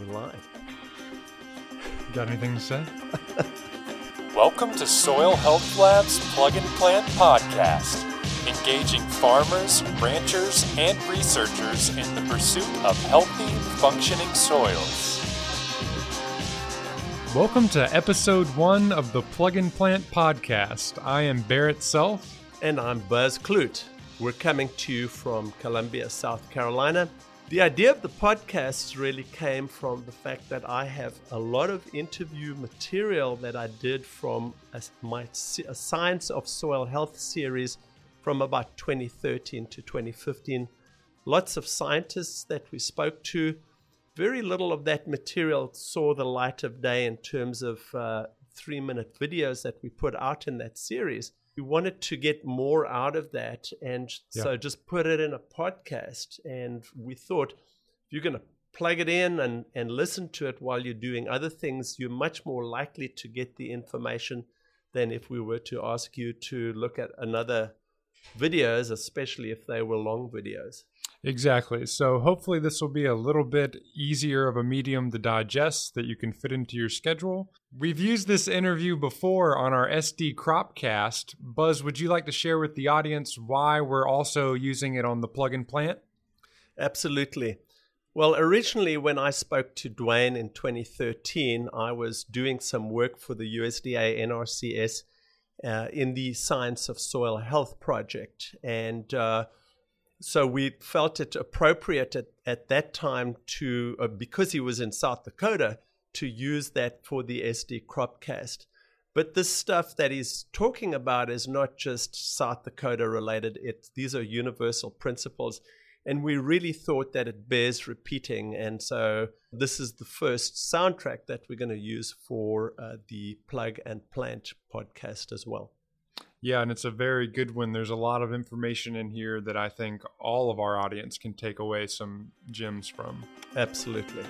live. Got anything to say? Welcome to Soil Health Lab's Plug and Plant podcast, engaging farmers, ranchers, and researchers in the pursuit of healthy, functioning soils. Welcome to episode 1 of the Plug and Plant podcast. I am Barrett Self. And I'm Buzz Clute. We're coming to you from Columbia, South Carolina. The idea of the podcast really came from the fact that I have a lot of interview material that I did from my Science of Soil Health series from about 2013 to 2015. Lots of scientists that we spoke to. Very little of that material saw the light of day in terms of 3-minute videos that we put out in that series. We wanted to get more out of that, and so just put it in a podcast. And we thought, if you're going to plug it in and listen to it while you're doing other things, you're much more likely to get the information than if we were to ask you to look at another videos, especially if they were long videos. Exactly. So hopefully this will be a little bit easier of a medium to digest that you can fit into your schedule. We've used this interview before on our SD Cropcast. Buzz, would you like to share with the audience why we're also using it on the Plug and Plant? Absolutely. Well, originally when I spoke to Dwayne in 2013, I was doing some work for the USDA NRCS in the Science of Soil Health project. And so we felt it appropriate at that time to, because he was in South Dakota, to use that for the SD Cropcast. But this stuff that he's talking about is not just South Dakota related. These are universal principles. And we really thought that it bears repeating. And so this is the first soundtrack that we're going to use for the Plug and Plant podcast as well. Yeah, and it's a very good one. There's a lot of information in here that I think all of our audience can take away some gems from. Absolutely.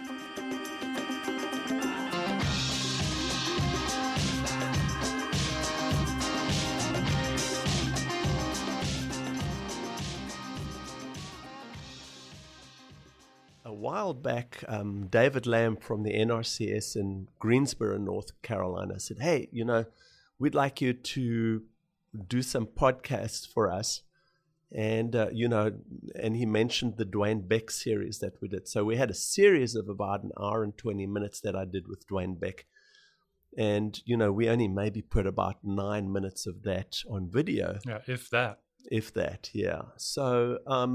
A while back, David Lamb from the NRCS in Greensboro, North Carolina said, hey, we'd like you to do some podcasts for us. And, and he mentioned the Dwayne Beck series that we did. So we had a series of about an hour and 20 minutes that I did with Dwayne Beck. And, we only maybe put about 9 minutes of that on video. Yeah, if that. If that, yeah. So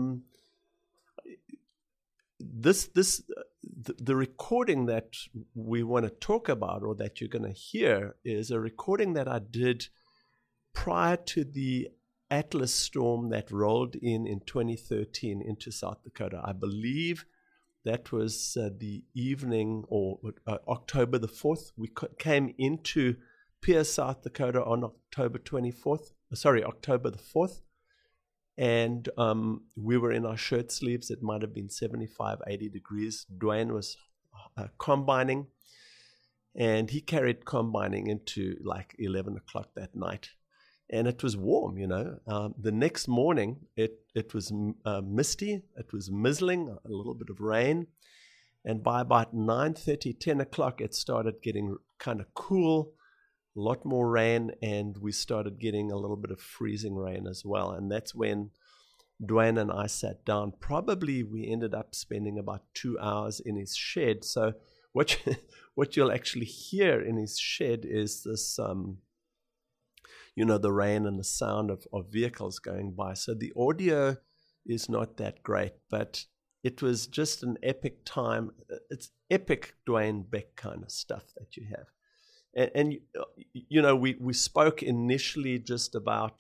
the recording that we want to talk about, or that you're going to hear, is a recording that I did prior to the Atlas storm that rolled in 2013 into South Dakota. I believe that was the evening, or October the 4th. We came into Pierre, South Dakota on October the 4th. And we were in our shirt sleeves. It might have been 75, 80 degrees. Dwayne was combining, and he carried combining into like 11 o'clock that night. And it was warm, The next morning, it was misty. It was mizzling, a little bit of rain. And by about 9:30, 10 o'clock, it started getting kind of cool, a lot more rain, and we started getting a little bit of freezing rain as well. And that's when Dwayne and I sat down. Probably we ended up spending about 2 hours in his shed. So what you'll actually hear in his shed is this the rain and the sound of vehicles going by. So the audio is not that great, but it was just an epic time. It's epic Dwayne Beck kind of stuff that you have. And we spoke initially just about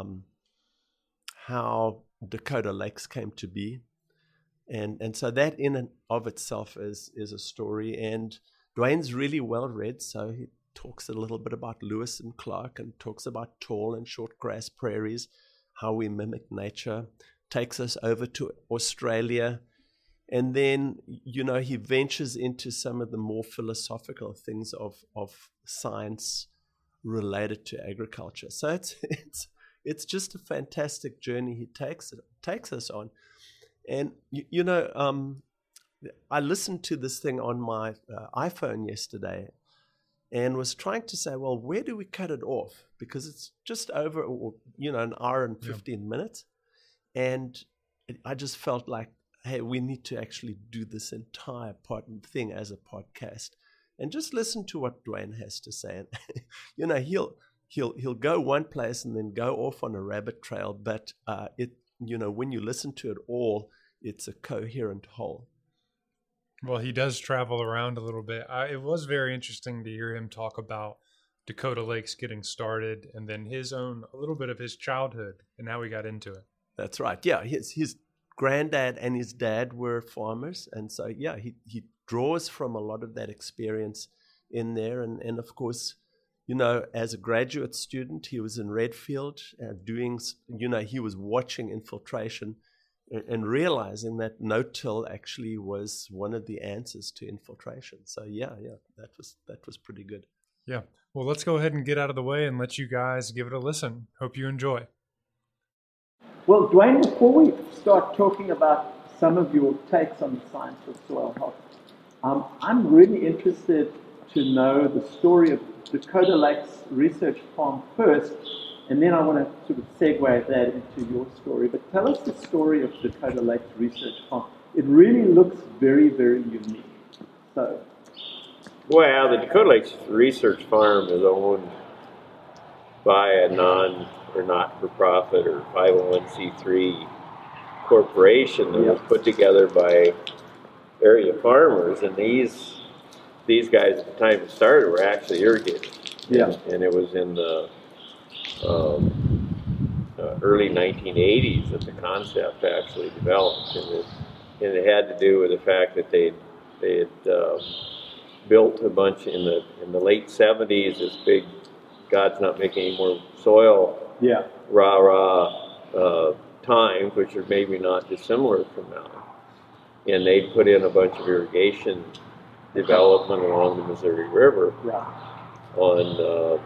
how Dakota Lakes came to be. And so that in and of itself is a story. And Dwayne's really well read, so he talks a little bit about Lewis and Clark, and talks about tall and short grass prairies, how we mimic nature, takes us over to Australia. And then, he ventures into some of the more philosophical things of science related to agriculture. So it's just a fantastic journey he takes us on. And, I listened to this thing on my iPhone yesterday and was trying to say, well, where do we cut it off? Because it's just over, an hour and 15 minutes. And I just felt like, hey, we need to actually do this entire thing as a podcast and just listen to what Dwayne has to say. And, he'll go one place and then go off on a rabbit trail, but when you listen to it all, it's a coherent whole. Well, he does travel around a little bit. It was very interesting to hear him talk about Dakota Lakes getting started and then a little bit of his childhood and how he got into it. That's right. Yeah, his granddad and his dad were farmers. And so, yeah, he draws from a lot of that experience in there. And of course, as a graduate student, he was in Redfield he was watching infiltration and realizing that no-till actually was one of the answers to infiltration. So yeah, that was pretty good. Yeah. Well, let's go ahead and get out of the way and let you guys give it a listen. Hope you enjoy. Well, Dwayne, before we start talking about some of your takes on the science of soil health, I'm really interested to know the story of Dakota Lakes Research Farm first, and then I want to sort of segue that into your story. But tell us the story of Dakota Lakes Research Farm. It really looks very, very unique. So, well, the Dakota Lakes Research Farm is owned by a not-for-profit or 501c3 corporation that was put together by area farmers, and these guys at the time it started were actually irrigators. Yeah. And it was in the early 1980s that the concept actually developed, and it had to do with the fact that they had built a bunch in the late 70s. This big God's not making any more soil. Yeah. Times, which are maybe not dissimilar from now, and they put in a bunch of irrigation development along the Missouri River on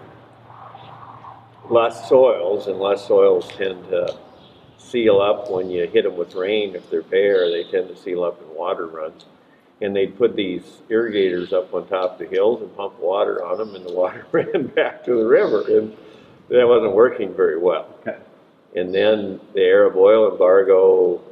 less soils, and less soils tend to seal up when you hit them with rain. If they're bare, they tend to seal up in water runs. And they'd put these irrigators up on top of the hills and pump water on them, and the water ran back to the river, and that wasn't working very well. Okay. And then the Arab oil embargo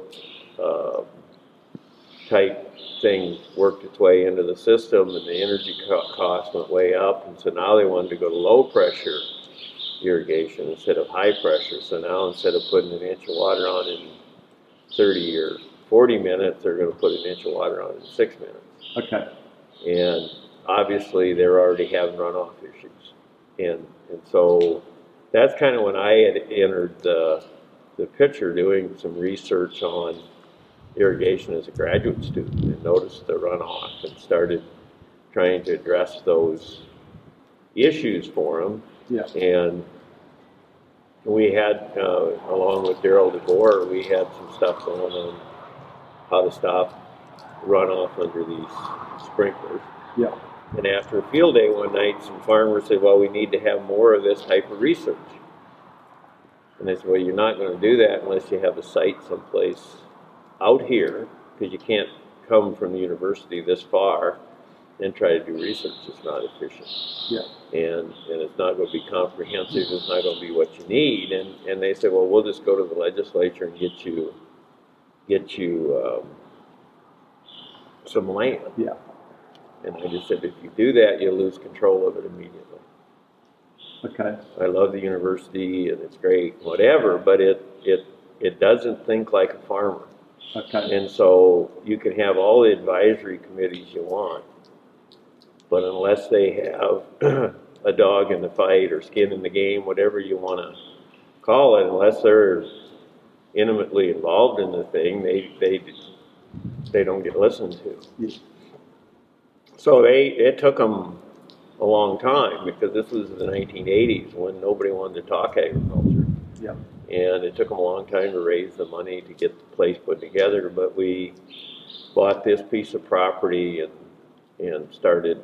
type thing worked its way into the system, and the energy cost went way up, and so now they wanted to go to low pressure irrigation instead of high pressure. So now instead of putting an inch of water on in 30 or 40 minutes, they're going to put an inch of water on in 6 minutes. Okay. And obviously they're already having runoff issues. And so that's kind of when I had entered the picture doing some research on irrigation as a graduate student, and noticed the runoff and started trying to address those issues for them. Yeah. And we had, along with Daryl DeBoer, we had some stuff going on how to stop runoff under these sprinklers. Yeah. And after a field day one night, some farmers said, well, we need to have more of this type of research. And I said, well, you're not going to do that unless you have a site someplace out here, because you can't come from the university this far and try to do research. It's not efficient. Yeah. And it's not going to be comprehensive. It's not going to be what you need. And they said, well, we'll just go to the legislature and get you some land. Yeah. And I just said, if you do that, you'll lose control of it immediately. Okay. I love the university and it's great, whatever, but it doesn't think like a farmer. Okay. And so you can have all the advisory committees you want, but unless they have a dog in the fight or skin in the game, whatever you want to call it, unless they're intimately involved in the thing, they don't get listened to. Yeah. So it took them a long time, because this was the 1980s when nobody wanted to talk agriculture. Yeah. And it took them a long time to raise the money to get the place put together, but we bought this piece of property and started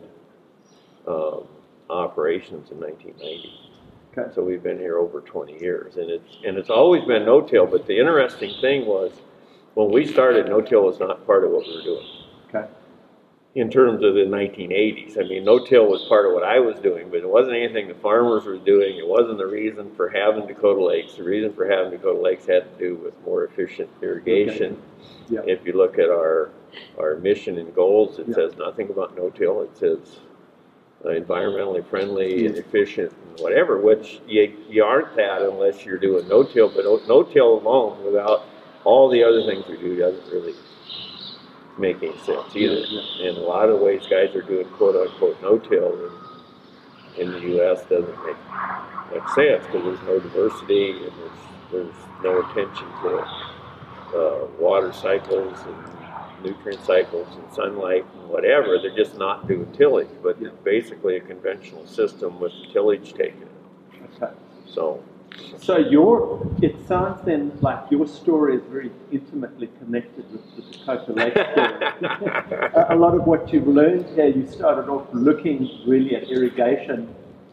operations in 1990. Okay. So we've been here over 20 years, and it's always been no-till. But the interesting thing was, when we started, no-till was not part of what we were doing. Okay. In terms of the 1980s. I mean, no-till was part of what I was doing, but it wasn't anything the farmers were doing. It wasn't the reason for having Dakota Lakes. The reason for having Dakota Lakes had to do with more efficient irrigation. Okay. Yeah. If you look at our mission and goals, it Yeah. says nothing about no-till. It says environmentally friendly and efficient and whatever, which you aren't that unless you're doing no-till, but no-till alone without all the other things we do doesn't really make any sense either. Yeah. In a lot of ways, guys are doing quote-unquote no-till in the U.S. doesn't make much sense because there's no diversity and there's no attention to water cycles and nutrient cycles and sunlight and whatever. They're just not doing tillage, but it's basically a conventional system with tillage taken. Okay. So it sounds then like your story is very intimately connected with the Dakota Lake story. A lot of what you've learned here, you started off looking really at irrigation,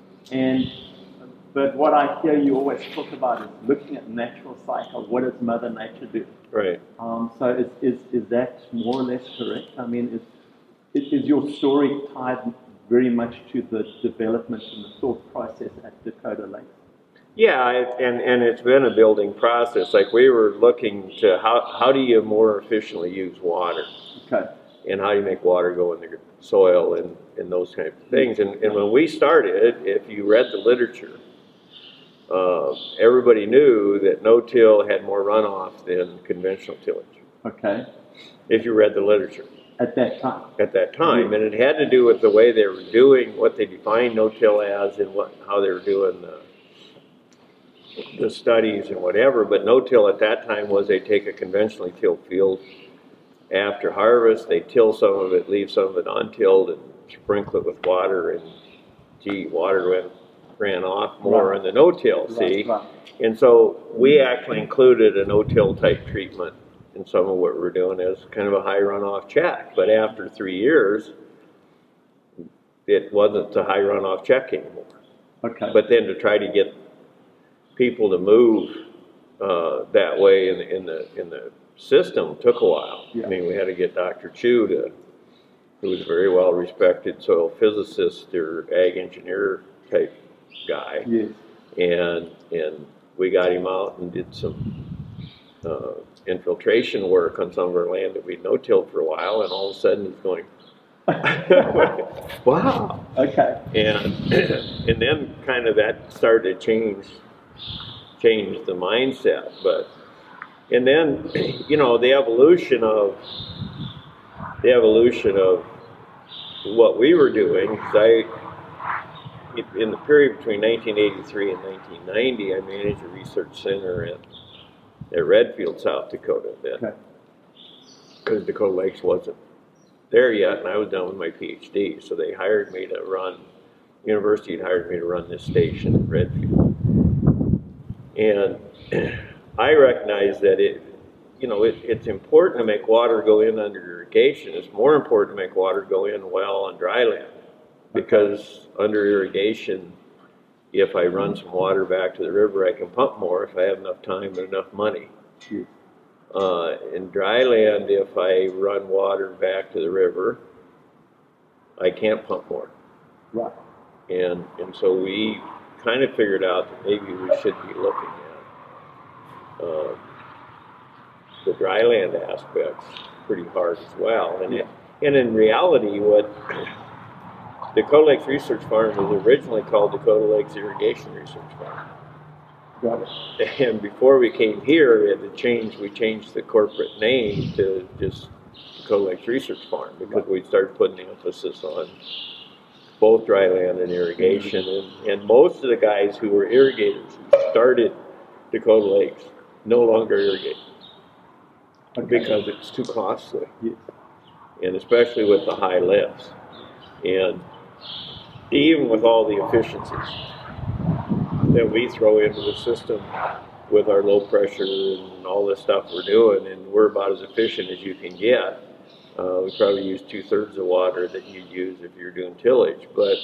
but what I hear you always talk about is looking at natural cycle. What does Mother Nature do? right. So is that more or less correct? I mean, is your story tied very much to the development and the thought process at Dakota Lake? Yeah, and it's been a building process. Like we were looking to how do you more efficiently use water, Okay. and how do you make water go in the soil and those kinds of things. And when we started, if you read the literature, everybody knew that no-till had more runoff than conventional tillage. Okay. If you read the literature At that time. at that time, and it had to do with the way they were doing what they defined no-till as and how they were doing the studies and whatever. But no-till at that time was they take a conventionally tilled field after harvest, they till some of it, leave some of it untilled, and sprinkle it with water, and water ran off more Right. in the no-till, see? Right. And so we actually included a no-till type treatment in some of what we're doing as kind of a high runoff check. But after 3 years, it wasn't a high runoff check anymore. Okay. But then to try to get people to move that way in the system took a while. Yeah. I mean, we had to get Dr. Chu who was a very well respected soil physicist or ag engineer type guy. Yes. And we got him out and did some infiltration work on some of our land that we'd no-tilled for a while, and all of a sudden he's going, wow. Okay. And then kind of that started to change the mindset. And then, you know, the evolution of what we were doing, in the period between 1983 and 1990, I managed a research center at Redfield, South Dakota then. Okay. Because Dakota Lakes wasn't there yet, and I was done with my PhD, so they hired me to run, university had hired me to run this station at Redfield. And I recognized that it's important to make water go in under irrigation. It's more important to make water go in well on dry land, because under irrigation, if I run some water back to the river, I can pump more if I have enough time and enough money. In dry land, if I run water back to the river, I can't pump more. Right. And so we kind of figured out that maybe we should be looking at the dry land aspects pretty hard as well. And in reality, what Dakota Lakes Research Farm was originally called Dakota Lakes Irrigation Research Farm. Got it. And before we came here, we changed the corporate name to just Dakota Lakes Research Farm, because we started putting the emphasis on both dry land and irrigation. And most of the guys who were irrigators who started Dakota Lakes no longer irrigate. Okay. Because it's too costly. Yes. And especially with the high lifts. And even with all the efficiencies that we throw into the system with our low pressure and all this stuff we're doing, and we're about as efficient as you can get. We probably use 2/3 the water that you'd use if you're doing tillage. But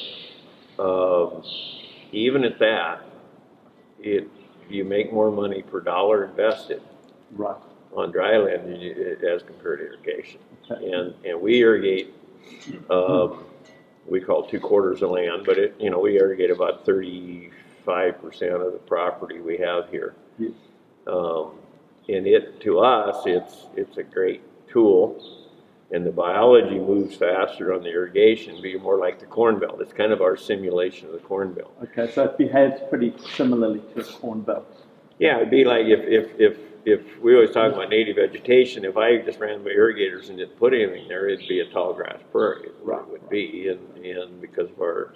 even at that, you make more money per dollar invested. Right. dry land as compared to irrigation. Okay. And we irrigate, we call 2/4 of land, but we irrigate about 35% of the property we have here. Yes. And to us, it's a great tool, and the biology moves faster on the irrigation, be more like the Corn Belt. It's kind of our simulation of the Corn Belt. Okay, so it behaves pretty similarly to a Corn Belt. Yeah, it'd be like if we always talk about native vegetation, if I just ran my irrigators and didn't put anything there, it'd be a tall grass prairie. It would be, and because of our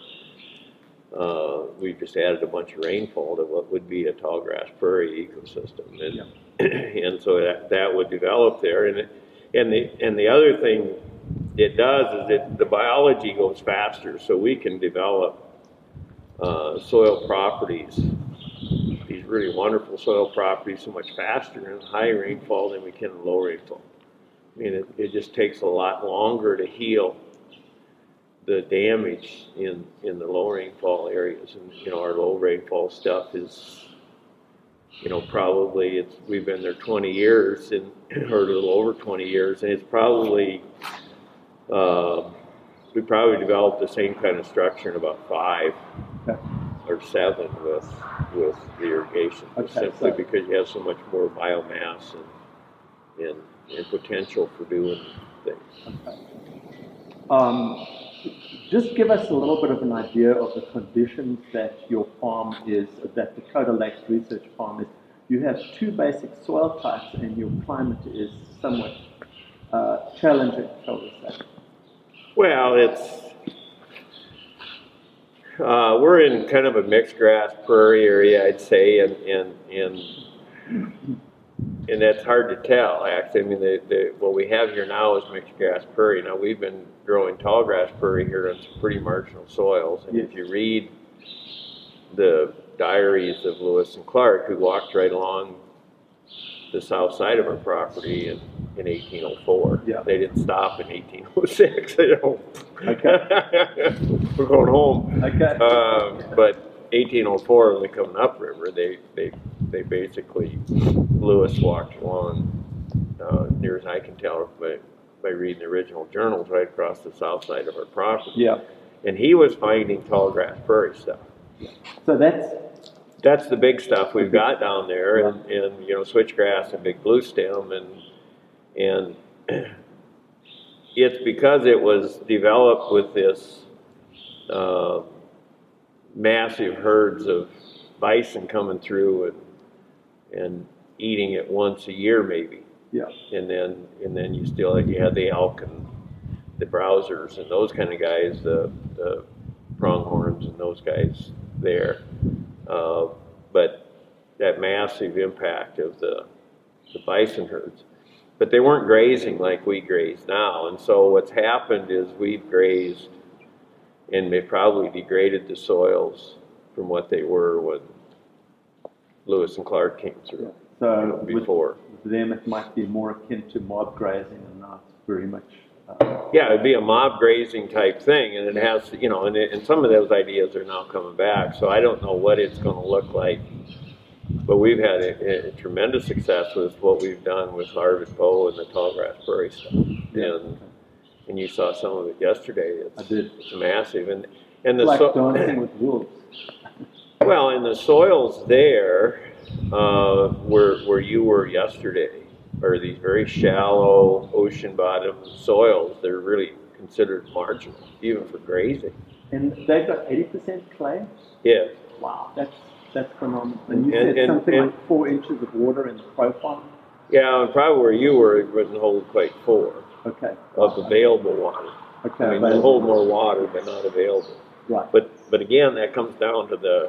we just added a bunch of rainfall to what would be a tall grass prairie ecosystem, and so that would develop there. And the other thing it does is that the biology goes faster, so we can develop soil properties, these really wonderful soil properties, so much faster in high rainfall than we can in low rainfall. I mean, it just takes a lot longer to heal the damage in the low rainfall areas, and our low rainfall stuff is, probably we've been there 20 years or a little over 20 years, and it's probably we probably developed the same kind of structure in about 5 or 7 with the irrigation, simply because you have so much more biomass and potential for doing things. Okay. Just give us a little bit of an idea of the conditions that your farm is, that Dakota Lakes Research Farm is. You have 2 basic soil types, and your climate is somewhat challenging, shall we say. Well, we're in kind of a mixed grass prairie area, I'd say, and that's hard to tell, actually. I mean, what we have here now is mixed grass prairie. Now, we've been growing tall grass prairie here on some pretty marginal soils, and if you read the diaries of Lewis and Clark, who walked right along the south side of our property in 1804. They didn't stop in 1806. Okay. We're going home. Okay. But 1804, when we come upriver, they basically, Lewis walked along, near as I can tell by reading the original journals, right across the south side of our property. Yeah. And he was finding tall grass prairie stuff. So that's the big stuff we've got down there, and switchgrass and big blue stem, and it's because it was developed with this massive herds of bison coming through and eating it once a year maybe. Yeah. And then you had the elk and the browsers and those kind of guys, the pronghorns and those guys there. But that massive impact of the bison herds. But they weren't grazing like we graze now. And so what's happened is we've grazed, and they probably degraded the soils from what they were when Lewis and Clark came through. So before. With them, it might be more akin to mob grazing, and not very much. Yeah, it'd be a mob grazing type thing, and it has, and some of those ideas are now coming back. So I don't know what it's going to look like, but we've had a tremendous success with what we've done with Harvard Bow and the tall grass prairie stuff. And you saw some of it yesterday. I did. It's massive, and the like dancing with wolves. Well, and the soils there, where you were yesterday, are these very shallow ocean bottom soils. They're really considered marginal, even for grazing. And they've got 80% clay? Yeah. Wow, that's phenomenal. And you said something like 4 inches of water in the profile? Yeah, and probably where you were, it wouldn't hold quite 4 of available water. Okay. I mean, they hold more water, but not available. Right. But again, that comes down to the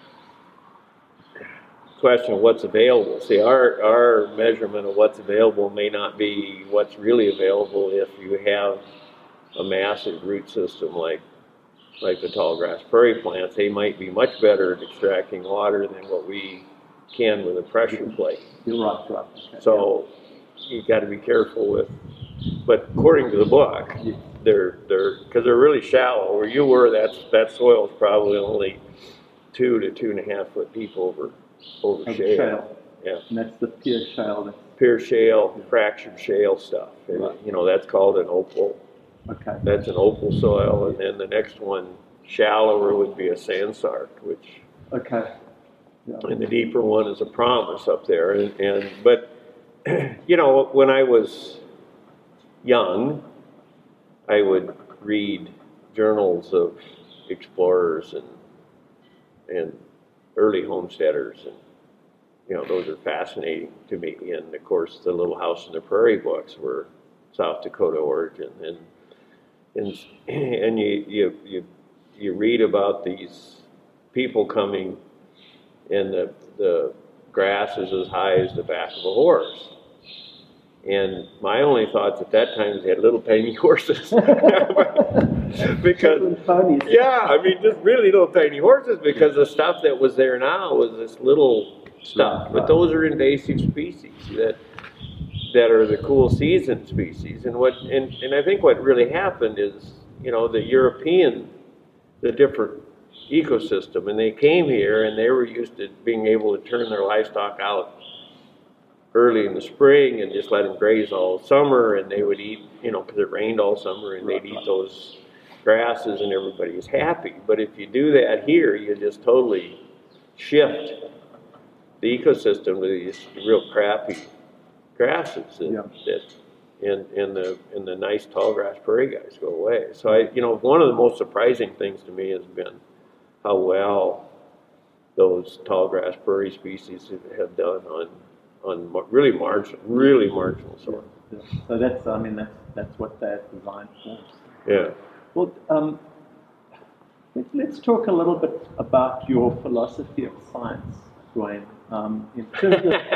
question of what's available. See, our measurement of what's available may not be what's really available if you have a massive root system like the tall grass prairie plants. They might be much better at extracting water than what we can with a pressure plate. You're right. Okay. So you got to be careful with. But according to the book, they're because they're really shallow. Where you were, that soil is probably only 2 to 2.5 foot deep over shale. Yeah. And that's the pure shale pure shale, fractured shale stuff. And, you know, that's called an opal. Okay. That's an opal soil, and then the next one, shallower, would be a sandsark, which. Okay. Yeah. And the deeper one is a promise up there. But you know, when I was young, I would read journals of explorers and early homesteaders, and you know, those are fascinating to me. And of course, the Little House on the Prairie books were South Dakota origin, and you read about these people coming, and the grass is as high as the back of a horse. And my only thoughts at that time is they had little tiny horses. Because, yeah, I mean, just really little tiny horses, because the stuff that was there now was this little stuff. But those are invasive species that are the cool season species. And I think what really happened is, you know, the different ecosystem, and they came here and they were used to being able to turn their livestock out early in the spring and just let them graze all summer, and they would eat, you know, because it rained all summer, and they'd eat those grasses and everybody was happy. But if you do that here, you just totally shift the ecosystem to these real crappy grasses and the nice tall grass prairie guys go away. So you know, one of the most surprising things to me has been how well those tall grass prairie species have done on really marginal soil. Yeah. So that's what they're designed for. Yeah. Well, let's talk a little bit about your philosophy of science, Dwayne. In terms of,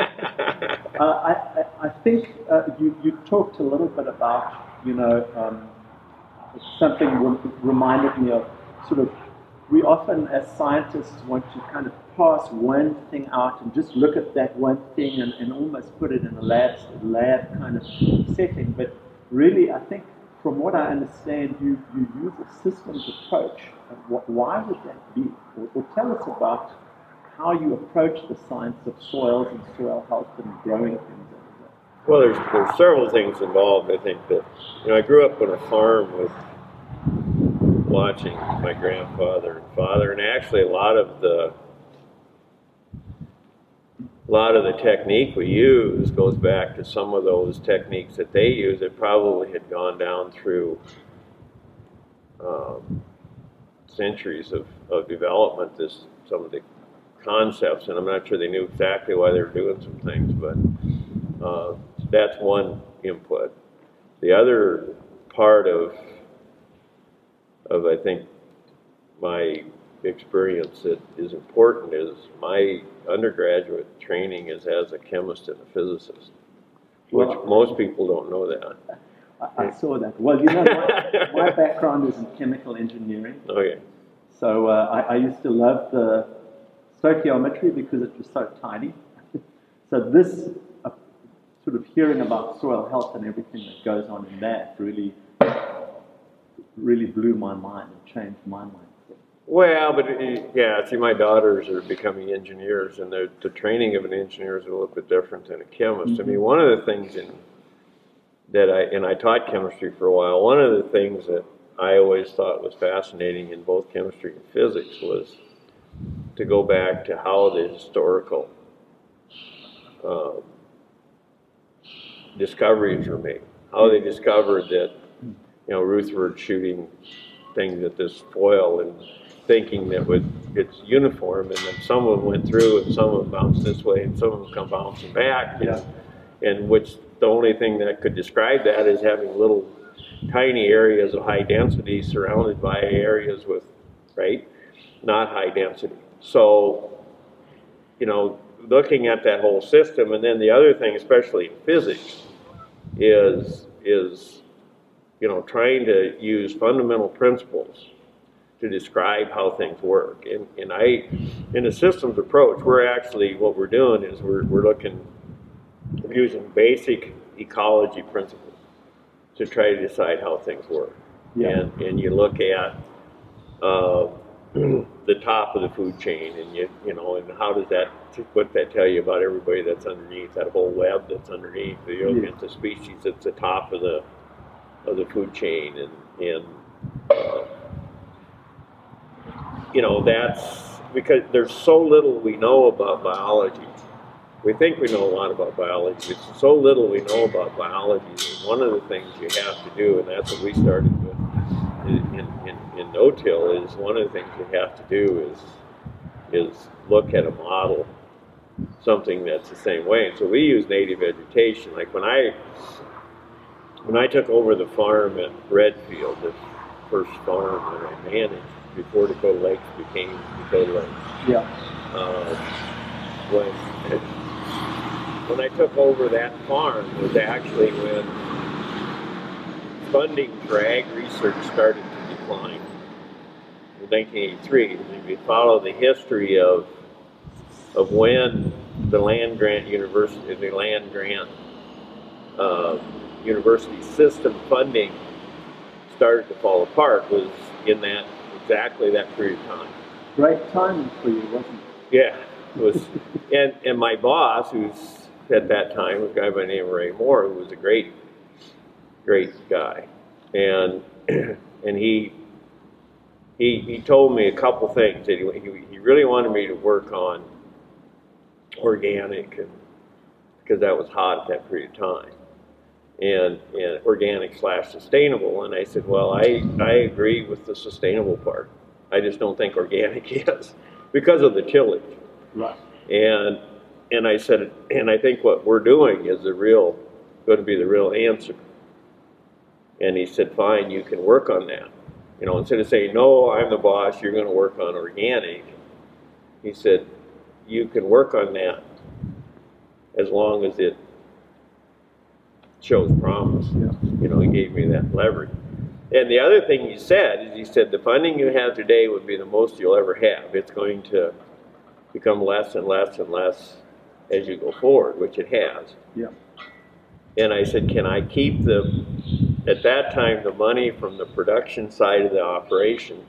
I think you talked a little bit about, you know, something reminded me of sort of, we often as scientists want to kind of pass one thing out and just look at that one thing and almost put it in a lab kind of setting. But really, I think from what I understand, you use a systems approach. Why would that be? Or tell us about how you approach the science of soils and soil health and growing things. Well, there's several things involved. I think that, you know, I grew up on a farm with watching my grandfather and father, and actually a lot of the technique we use goes back to some of those techniques that they use that probably had gone down through centuries of development. Some of the concepts, and I'm not sure they knew exactly why they were doing some things, but that's one input. The other part of I think my experience that is important is my undergraduate training is as a chemist and a physicist, which most people don't know that. I saw that. Well, you know, my background is in chemical engineering. Okay. So I used to love the stoichiometry because it was so tiny. So this sort of hearing about soil health and everything that goes on in that really blew my mind and changed my mindset. Well, but yeah, see, my daughters are becoming engineers, and the training of an engineer is a little bit different than a chemist. Mm-hmm. I mean, one of the things I taught chemistry for a while. One of the things that I always thought was fascinating in both chemistry and physics was to go back to how the historical discoveries were made. How they discovered that, you know, Rutherford shooting things at this foil and thinking that it's uniform, and then some of them went through and some of them bounced this way and some of them come bouncing back. Yeah. And which the only thing that could describe that is having little tiny areas of high density surrounded by areas with, not high density. So, you know, looking at that whole system, and then the other thing, especially in physics, is you know, trying to use fundamental principles to describe how things work. And in a systems approach, what we're doing is we're using basic ecology principles to try to decide how things work. Yeah. And you look at the top of the food chain, and and how does that, what's that tell you about everybody that's underneath, that whole web that's underneath, against the species that's the top of the food chain, and that's because there's so little we know about biology. We think we know a lot about biology, but so little we know about biology. And one of the things you have to do, and that's what we started with in no-till, is one of the things you have to do is look at a model, something that's the same way. And so we use native vegetation. Like when I took over the farm at Redfield, the first farm that I managed before Dakota Lakes became Dakota Lakes. Yeah. When I took over that farm was actually when funding for ag research started to decline in 1983. And if you follow the history of when the land grant university system funding started to fall apart, was in exactly that period of time. Great timing for you, wasn't it? Yeah, it was. and my boss, who's at that time a guy by the name of Ray Moore, who was a great guy, and he told me a couple things. That he really wanted me to work on organic, because that was hot at that period of time, and organic / sustainable. And I said, well, I agree with the sustainable part. I just don't think organic is, because of the tillage. Right. And I said, and I think what we're doing is going to be the real answer. And he said, fine, you can work on that. Instead of saying, no, I'm the boss, you're going to work on organic. He said, you can work on that as long as it shows promise. Yeah. He gave me that leverage. And the other thing he said is, the funding you have today would be the most you'll ever have. It's going to become less and less and less as you go forward, which it has. Yeah. And I said, can I keep at that time, the money from the production side of the operation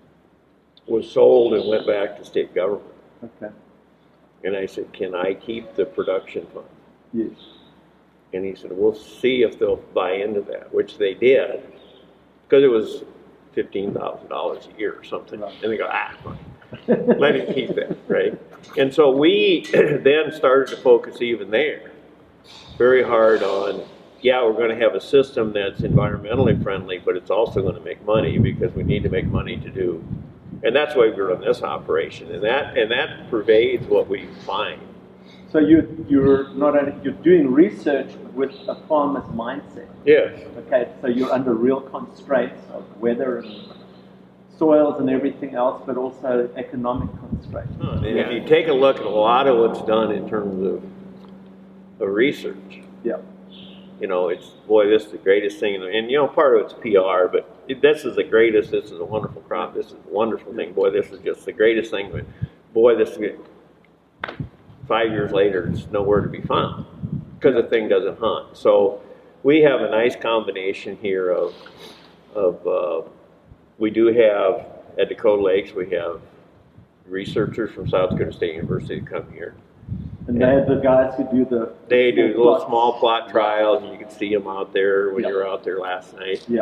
was sold and went back to state government. Okay. And I said, can I keep the production fund? Yes. And he said, we'll see if they'll buy into that, which they did, because it was $15,000 a year or something. Right. And they go, fine. Let him keep that, right? And so we then started to focus even there very hard on, we're going to have a system that's environmentally friendly, but it's also going to make money, because we need to make money to do. And that's why we run this operation, and that pervades what we find. So you're doing research with a farmer's mindset. Yes. Okay, so you're under real constraints of weather and soils and everything else, but also economic constraints. And if you take a look at a lot of what's done in terms of research, it's, this is the greatest thing, and part of it's PR, but this is the greatest, this is a wonderful crop, this is a wonderful thing, this is just the greatest thing, but this is 5 years later, it's nowhere to be found, because the thing doesn't hunt. So we have a nice combination here of we do have, at Dakota Lakes, we have researchers from South Dakota State University come here. And they're the guys who do They do little small plot trials, and you can see them out there when you were out there last night. Yeah.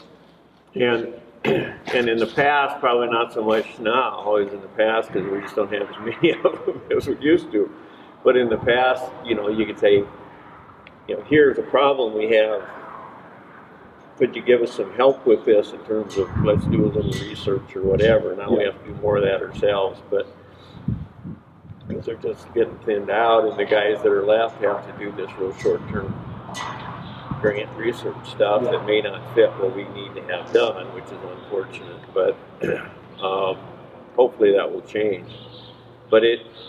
And in the past, probably not so much now, always in the past, because we just don't have as many of them as we used to. But in the past, you could say, here's a problem we have. Could you give us some help with this in terms of, let's do a little research or whatever. Now we have to do more of that ourselves, but because they're just getting thinned out, and the guys that are left have to do this real short-term grant research stuff that may not fit what we need to have done, which is unfortunate, but hopefully that will change. But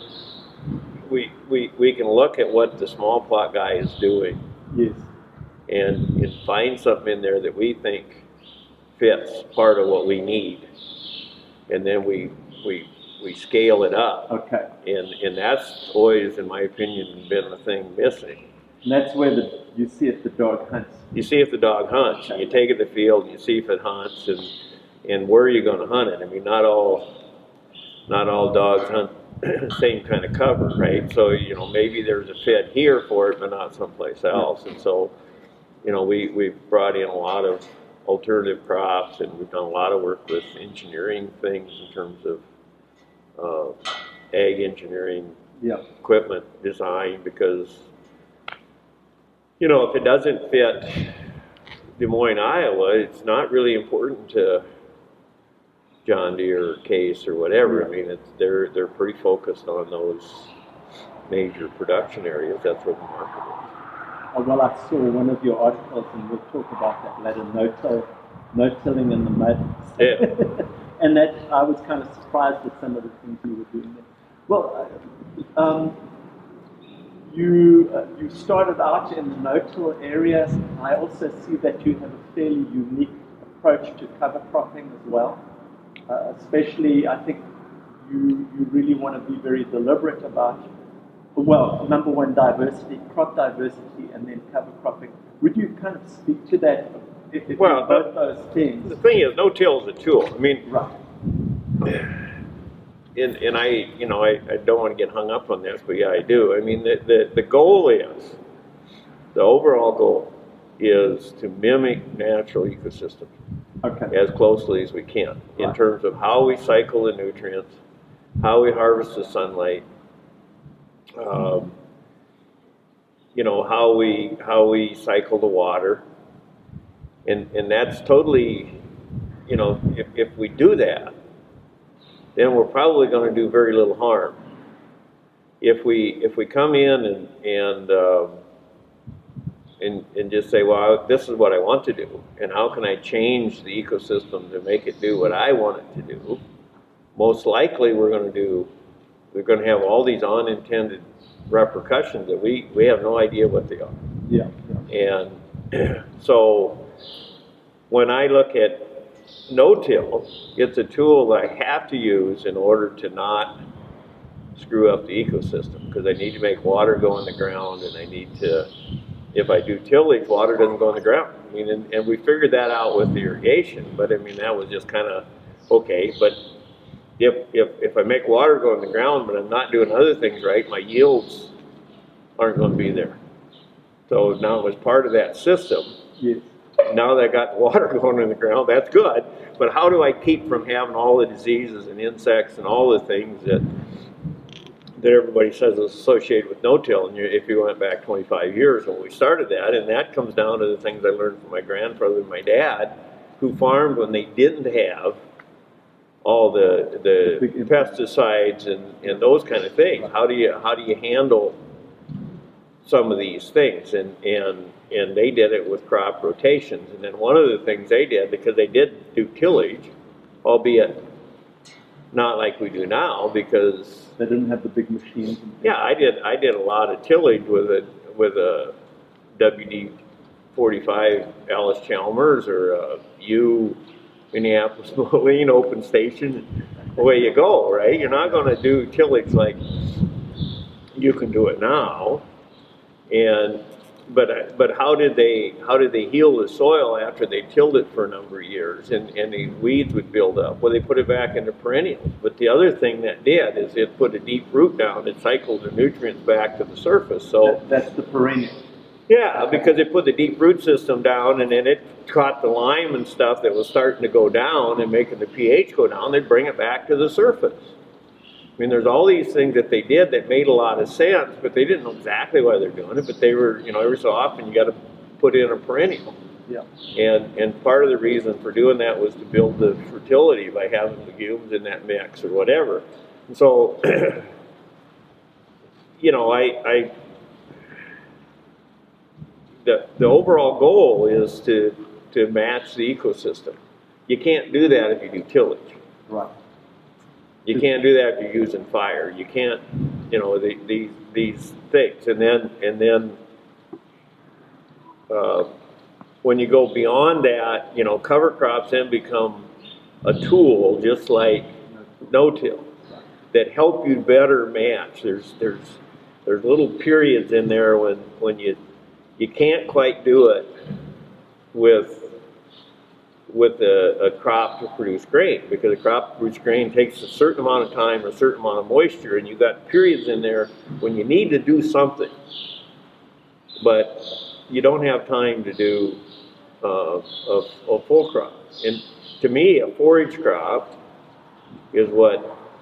we can look at what the small plot guy is doing. Yes. And find something in there that we think fits part of what we need, and then we scale it up. Okay. And that's always, in my opinion, been the thing missing. And that's where you see if the dog hunts. You see if the dog hunts. Okay. And you take it to the field, and you see if it hunts, and and where are you going to hunt it? I mean, not all dogs hunt the same kind of cover, right? So, you know, maybe there's a fit here for it, but not someplace else. And so, you know, we've brought in a lot of alternative crops, and we've done a lot of work with engineering things in terms of ag engineering, equipment design, because, you know, if it doesn't fit Des Moines, Iowa, it's not really important to John Deere or Case or whatever. I mean, they're pretty focused on those major production areas. That's where the market is. Oh, well, I saw one of your articles, and we'll talk about that later. No-tilling in the mud. Yeah. And that I was kind of surprised at some of the things you were doing there. Well, you started out in the no-till area. I also see that you have a fairly unique approach to cover cropping as well. Especially, I think you really want to be very deliberate about, well, number one, diversity, crop diversity, and then cover cropping. Would you kind of speak to that? Well, both those things. The thing is, no-till is a tool. I mean, right. And I don't want to get hung up on this, but yeah, I do. I mean, the goal is, the overall goal is to mimic natural ecosystems as closely as we can in terms of how we cycle the nutrients, how we harvest the sunlight, you know, how we cycle the water, and that's totally, you know, if we do that, then we're probably going to do very little harm. If we come in and just say, well, this is what I want to do, and how can I change the ecosystem to make it do what I want it to do? Most likely, we're going to have all these unintended repercussions that we have no idea what they are. Yeah. And so, when I look at no-till, it's a tool that I have to use in order to not screw up the ecosystem, because I need to make water go in the ground, and I need to, if I do tillage, water doesn't go in the ground. I mean, and we figured that out with the irrigation, but I mean, that was just kind of okay. But if I make water go in the ground, but I'm not doing other things right, my yields aren't going to be there. So now as part of that system, now that I got water going in the ground, that's good. But how do I keep from having all the diseases and insects and all the things that everybody says is associated with no-till? And if you went back 25 years when we started that, and that comes down to the things I learned from my grandfather and my dad, who farmed when they didn't have all the pesticides and those kind of things. How do you handle some of these things? And they did it with crop rotations. And then one of the things they did, because they did do tillage, albeit not like we do now, because they didn't have the big machines. Yeah, I did a lot of tillage with a WD-45 Alice Chalmers or a U Minneapolis Moline open station. Away you go, right? You're not going to do tillage like you can do it now. But how did they heal the soil after they tilled it for a number of years and the weeds would build up? Well, they put it back into perennials. But the other thing that did is it put a deep root down. It cycled the nutrients back to the surface. So that's the perennial. Yeah, because it put the deep root system down, and then it caught the lime and stuff that was starting to go down and making the pH go down. They'd bring it back to the surface. I mean, there's all these things that they did that made a lot of sense, but they didn't know exactly why they're doing it. But they were, every so often you got to put in a perennial. Yeah. And part of the reason for doing that was to build the fertility by having legumes in that mix or whatever. And so, the overall goal is to match the ecosystem. You can't do that if you do tillage. Right. You can't do that if you're using fire. You can't, these things. And then when you go beyond that, cover crops then become a tool, just like no-till, that help you better match. There's little periods in there when you can't quite do it with with a crop to produce grain, because a crop to produce grain takes a certain amount of time or a certain amount of moisture, and you've got periods in there when you need to do something, but you don't have time to do a full crop. And to me, a forage crop is what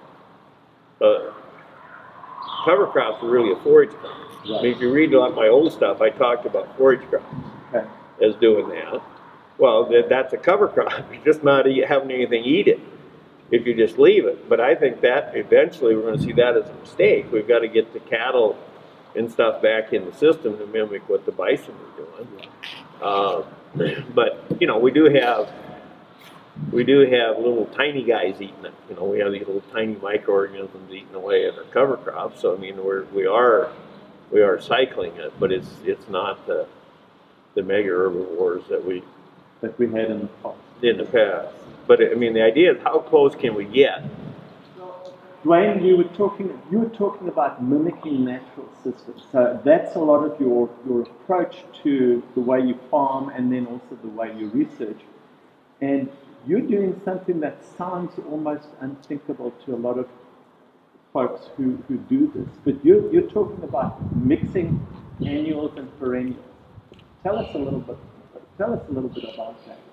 cover crops are really a forage crop. Right. I mean, if you read a lot of my old stuff, I talked about forage crops as doing that. Well, that's a cover crop. You're just not having anything eat it if you just leave it. But I think that eventually we're going to see that as a mistake. We've got to get the cattle and stuff back in the system to mimic what the bison are doing. But you know, we do have little tiny guys eating it. You know, we have these little tiny microorganisms eating away at our cover crops. So I mean, we are cycling it, but it's not the mega herbivores that we had in the past. But I mean, the idea is how close can we get? Dwayne, you were talking about mimicking natural systems. So that's a lot of your approach to the way you farm, and then also the way you research. And you're doing something that sounds almost unthinkable to a lot of folks who do this. But you're talking about mixing annuals and perennials. Tell us a little bit about that.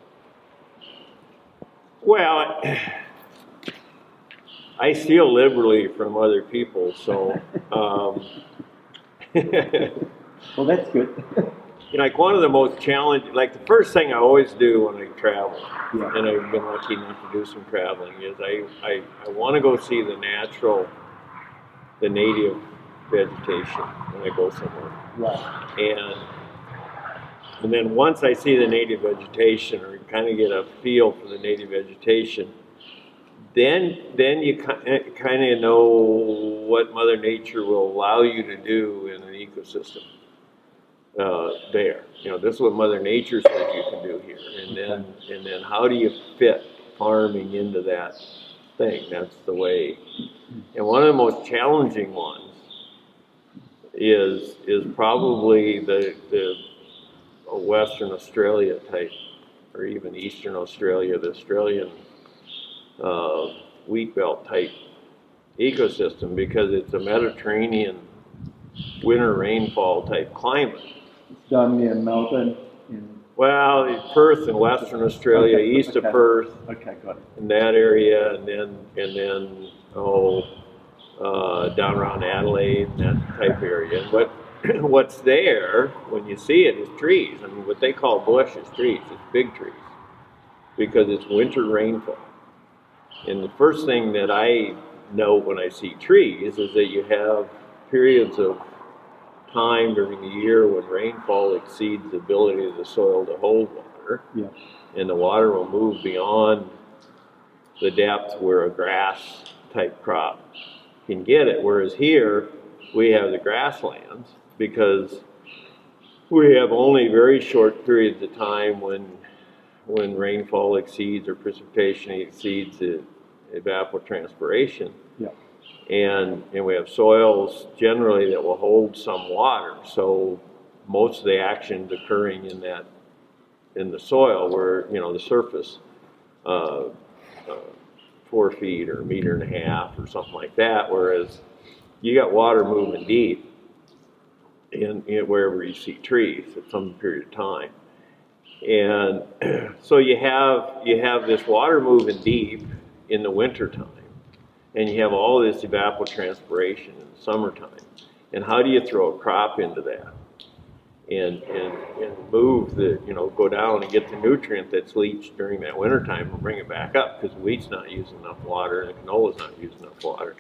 Well, I steal liberally from other people, so. Well, that's good. You know, like one of the most challenging, like the first thing I always do when I travel, and I've been lucky enough to do some traveling, is I want to go see the native vegetation when I go somewhere. Right. And then once I see the native vegetation, or kind of get a feel for the native vegetation, then you kind of know what Mother Nature will allow you to do in an ecosystem there. You know, this is what Mother Nature says you can do here, and then how do you fit farming into that thing? That's the way. And one of the most challenging ones is probably the Western Australia type, or even Eastern Australia, the Australian wheat belt type ecosystem, because it's a Mediterranean winter rainfall type climate. It's down near Melbourne. Well, Perth in Western Australia, east of Perth, got it. in that area, and then down around Adelaide, and that type area. But what's there when you see it is trees. I mean, what they call bush is trees. It's big trees, because it's winter rainfall. And the first thing that I note when I see trees is that you have periods of time during the year when rainfall exceeds the ability of the soil to hold water, and the water will move beyond the depth where a grass type crop can get it. Whereas here we have the grasslands, because we have only very short periods of time when rainfall exceeds, or precipitation exceeds, the evapotranspiration. And we have soils generally that will hold some water. So most of the action's occurring in the soil, where, you know, the surface 4 feet or 1.5 meters or something like that. Whereas you got water moving deep in wherever you see trees at some period of time. And so you have this water moving deep in the winter time, and you have all this evapotranspiration in the summertime. And how do you throw a crop into that and move go down and get the nutrient that's leached during that wintertime and bring it back up, because the wheat's not using enough water and the canola's not using enough water.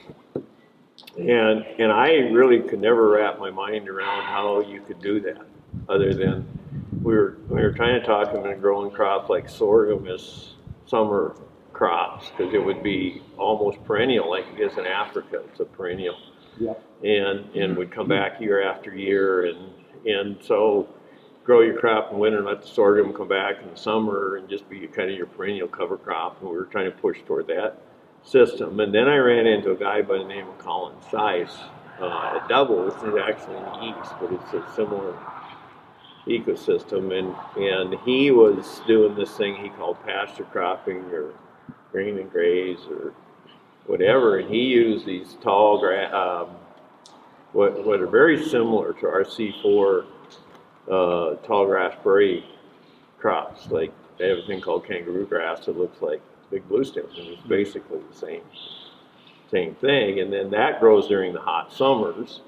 And I really could never wrap my mind around how you could do that, other than we were trying to talk them into growing crops like sorghum as summer crops, because it would be almost perennial, like it is in Africa. It's a perennial. And would come back year after year, and so grow your crop in winter and let the sorghum come back in the summer and just be kind of your perennial cover crop. And we were trying to push toward that system. And then I ran into a guy by the name of Colin Seiss at Double, which is actually in the east, but it's a similar ecosystem, and he was doing this thing he called pasture cropping or grain and graze or whatever, and he used these tall what are very similar to our C4 tall grass prairie crops. Like they have a thing called kangaroo grass that looks like big blue stems, and it's basically the same thing. And then that grows during the hot summers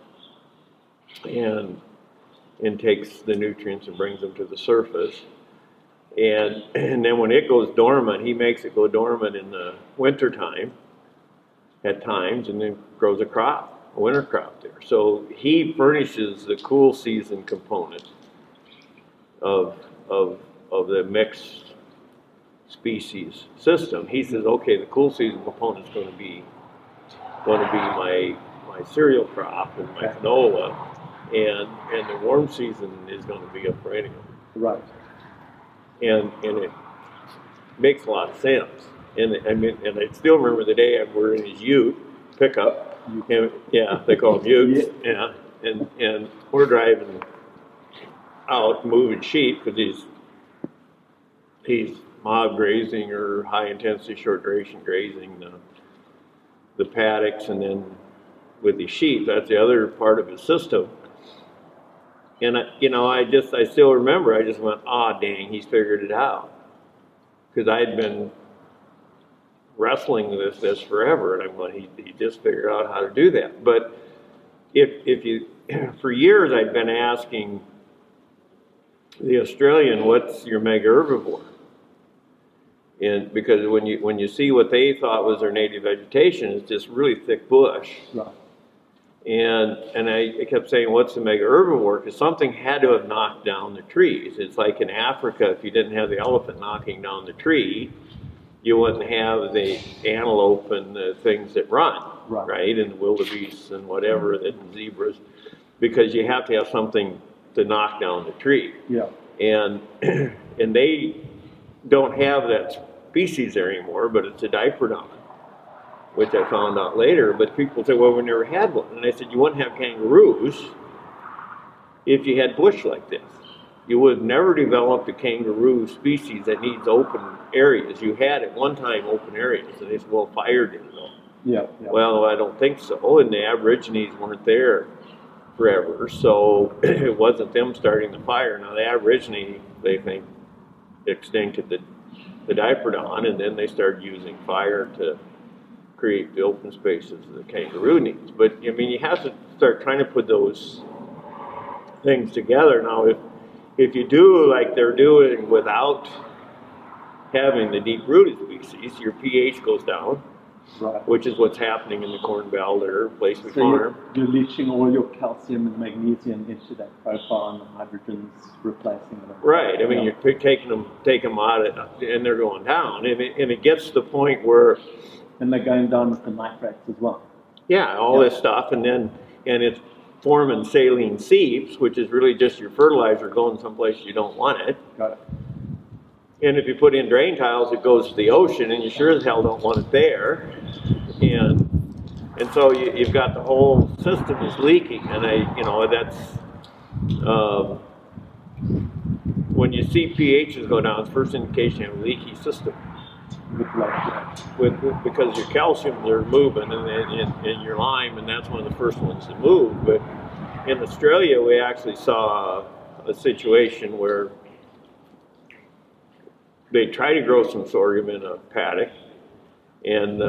and takes the nutrients and brings them to the surface. And then when it goes dormant, he makes it go dormant in the wintertime at times, and then grows a winter crop there. So he furnishes the cool season component of the mixed species system. He says, okay, the cool season component is going to be my cereal crop and my canola, and the warm season is going to be a perennial. Right. And it makes a lot of sense. And I still remember the day we're in his ute pickup. And, yeah, they call them utes. Yeah. And we're driving out moving sheep because he's mob grazing or high intensity short duration grazing the paddocks, and then with the sheep, that's the other part of his system. And I still remember, I just went, dang, he's figured it out. Because I'd been wrestling with this forever, and I'm going, he just figured out how to do that. But if you, for years I'd been asking the Australian, what's your mega herbivore? And because when you see what they thought was their native vegetation, it's just really thick bush. Right. And I kept saying, what's the mega herbivore? Because something had to have knocked down the trees. It's like in Africa, if you didn't have the elephant knocking down the tree, you wouldn't have the antelope and the things that run, right? And the wildebeests and whatever, and zebras, because you have to have something to knock down the tree. Yeah. And they don't have that species there anymore, but it's a diprotodon, which I found out later. But people say, well, we never had one. And I said, you wouldn't have kangaroos if you had bush like this. You would have never developed a kangaroo species that needs open areas. You had at one time open areas, and they said, well, fire did it all. Yeah. Well, I don't think so. And the Aborigines weren't there forever, so it wasn't them starting the fire. Now, the Aborigine, they think, extincted the diprotodon, and then they started using fire to create the open spaces the kangaroo needs. But, I mean, you have to start trying to put those things together. Now, if you do like they're doing without having the deep-rooted species, your pH goes down, right, which is what's happening in the Corn Belt or place we farm. You're leaching all your calcium and magnesium into that profile, and the hydrogen's replacing them. Right. I mean, you're taking them out, and they're going down, and it gets to the point where. And they're going down with the nitrates as well. Yeah, all this stuff, and it's forming saline seeps, which is really just your fertilizer going someplace you don't want it. Got it. And if you put in drain tiles, it goes to the ocean, and you sure as hell don't want it there. And so you've got the whole system is leaking, and that's when you see pHs go down, it's the first indication you have a leaky system. Because your calciums are moving and your lime, and that's one of the first ones to move. But in Australia, we actually saw a situation where they tried to grow some sorghum in a paddock, and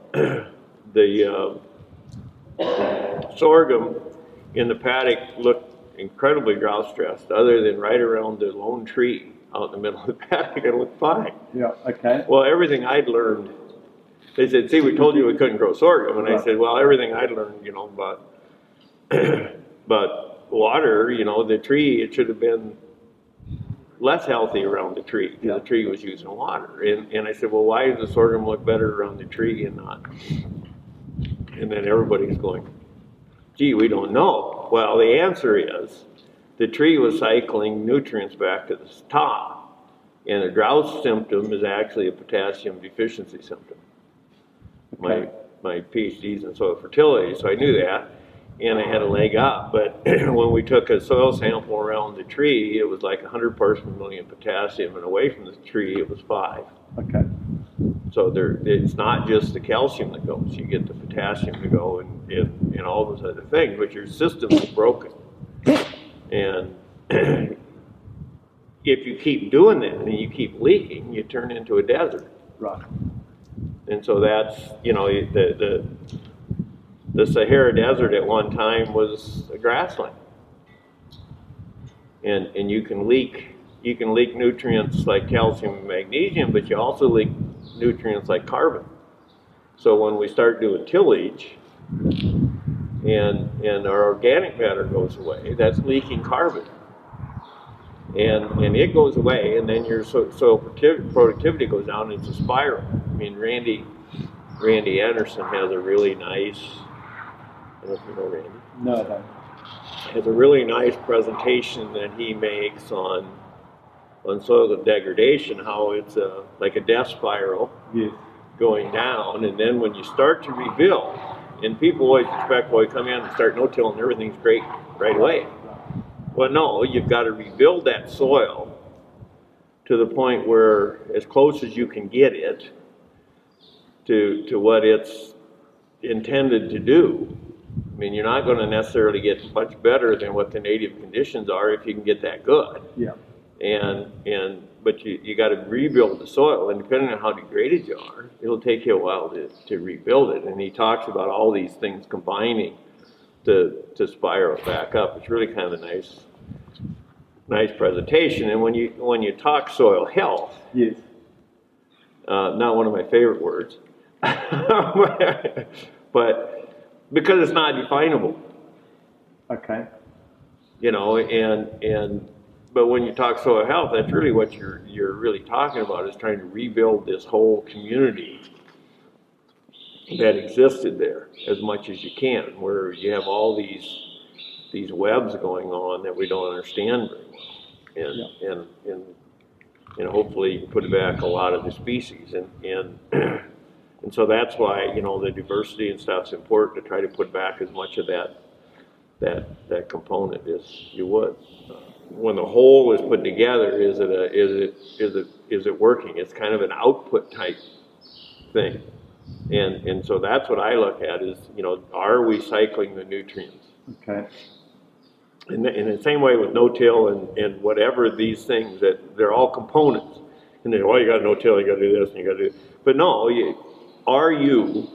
the sorghum in the paddock looked incredibly drought stressed, other than right around the lone tree out in the middle of the paddock, it looked fine. Yeah, okay. Well, everything I'd learned, they said, see, we told you we couldn't grow sorghum. And I said, well, everything I'd learned, about water, the tree, it should have been less healthy around the tree. The tree was using water. And I said, well, why does the sorghum look better around the tree and not? And then everybody's going, gee, we don't know. Well, the answer is, the tree was cycling nutrients back to the top, and a drought symptom is actually a potassium deficiency symptom. Okay. My PhD's in soil fertility, so I knew that. and I had a leg up. But when we took a soil sample around the tree, it was like 100 parts per million potassium, and away from the tree it was 5. Okay. So it's not just the calcium that goes. You get the potassium to go and all those other things, but your system is broken. And if you keep doing that and you keep leaking, you turn into a desert. Right. And so that's, you know, the Sahara Desert at one time was a grassland. And you can leak nutrients like calcium and magnesium, but you also leak nutrients like carbon. So when we start doing tillage and our organic matter goes away, that's leaking carbon. And it goes away, and then your soil productivity goes down. It's a spiral. I mean, Randy Anderson has a really nice, I don't know if you know Randy. No, I don't. Has a really nice presentation that he makes on soil degradation, how it's like a death spiral. Yes. Going down, and then when you start to rebuild, and people always expect, well, you come in and start no-till and everything's great right away. Well, no, you've got to rebuild that soil to the point where, as close as you can get it to what it's intended to do. I mean, you're not going to necessarily get much better than what the native conditions are if you can get that good. Yeah. But you got to rebuild the soil, and depending on how degraded you are, it'll take you a while to rebuild it. And he talks about all these things combining to spiral back up. It's really kind of a nice presentation. And when you talk soil health, yes, not one of my favorite words, but because it's not definable. Okay. You know, but when you talk soil health, that's really what you're really talking about, is trying to rebuild this whole community that existed there as much as you can, where you have all these webs going on that we don't understand very well, and hopefully you can put back a lot of the species, and so that's why, you know, the diversity and stuff's important, to try to put back as much of that component as you would. When the whole is put together, is it working? It's kind of an output type thing, and so that's what I look at, is, you know, are we cycling the nutrients? Okay. In the same way with no-till and whatever these things, that they're all components. And they, well, you got no-till, you got to do this, and you got to do. But no, are you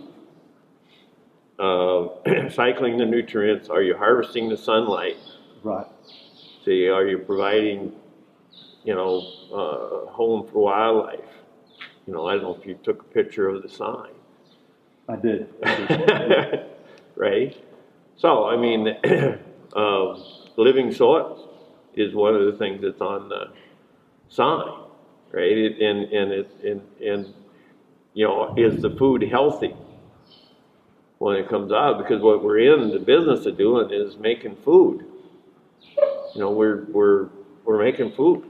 cycling the nutrients? Are you harvesting the sunlight? Right. See, are you providing, you know, home for wildlife? You know, I don't know if you took a picture of the sign. I did. Right? So, I mean, living soils is one of the things that's on the sign, right? And you know, is the food healthy when it comes out? Because what we're in the business of doing is making food. You know, we're making food.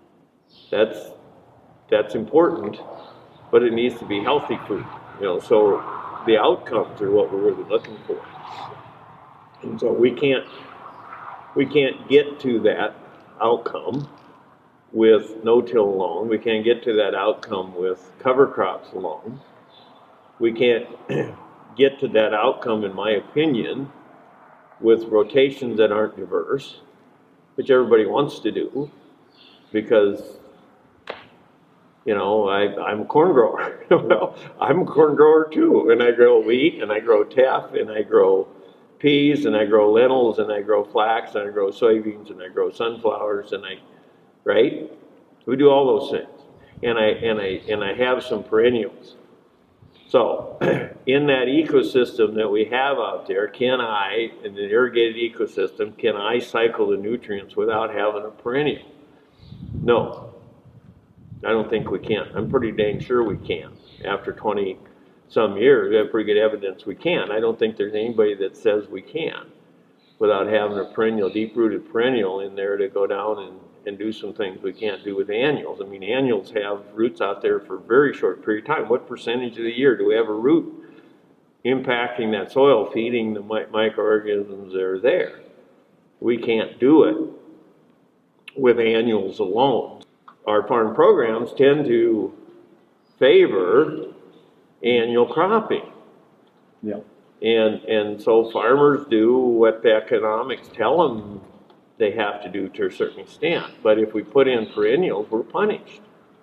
That's important, but it needs to be healthy food. You know, so the outcomes are what we're really looking for. And so we can't get to that outcome with no-till alone. We can't get to that outcome with cover crops alone. We can't get to that outcome, in my opinion, with rotations that aren't diverse, which everybody wants to do, because, you know, I'm a corn grower. Well, I'm a corn grower too, and I grow wheat, and I grow teff, and I grow peas, and I grow lentils, and I grow flax, and I grow soybeans, and I grow sunflowers, right? We do all those things, and I have some perennials. So, in that ecosystem that we have out there, can I, in the irrigated ecosystem, can I cycle the nutrients without having a perennial? No, I don't think we can. I'm pretty dang sure we can. After 20 some years, we have pretty good evidence we can. I don't think there's anybody that says we can without having a perennial, deep-rooted perennial in there to go down and do some things we can't do with annuals. I mean, annuals have roots out there for a very short period of time. What percentage of the year do we have a root impacting that soil, feeding the microorganisms that are there. We can't do it with annuals alone. Our farm programs tend to favor annual cropping. Yeah. And so farmers do what the economics tell them they have to do to a certain extent. But if we put in perennials, we're punished.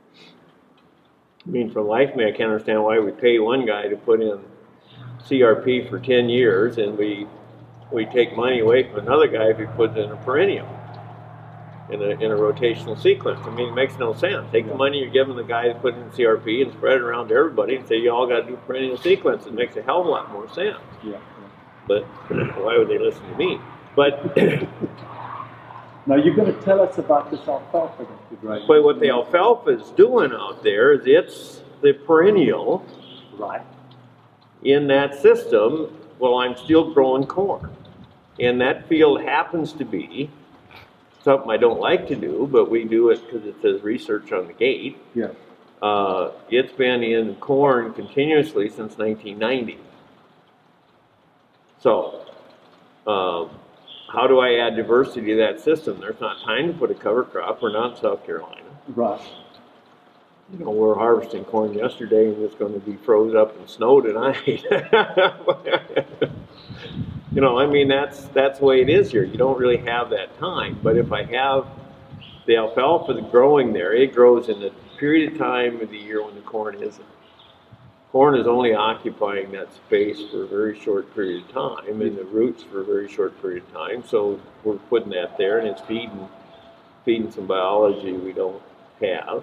I mean, for the life of me, I can't understand why we pay one guy to put in CRP for 10 years and we take money away from another guy if he puts in a perennial in a rotational sequence. I mean, it makes no sense. Take the money you're giving the guy that put in CRP and spread it around to everybody and say you all got to do perennial sequence. It makes a hell of a lot more sense. Yeah. But why would they listen to me? But now you're going to tell us about this alfalfa that you're growing. But what the alfalfa is doing out there is it's the perennial Right. in that system while I'm still growing corn. And that field happens to be something I don't like to do, but we do it because it says research on the gate. Yeah. It's been in corn continuously since 1990. So, how do I add diversity to that system? There's not time to put a cover crop. We're not in South Carolina. Right. You know, we're harvesting corn yesterday and it's going to be froze up and snow tonight. You know, I mean, that's the way it is here. You don't really have that time. But if I have the alfalfa growing there, it grows in the period of time of the year when the corn isn't. Corn is only occupying that space for a very short period of time, and the roots for a very short period of time. So we're putting that there, and it's feeding some biology we don't have.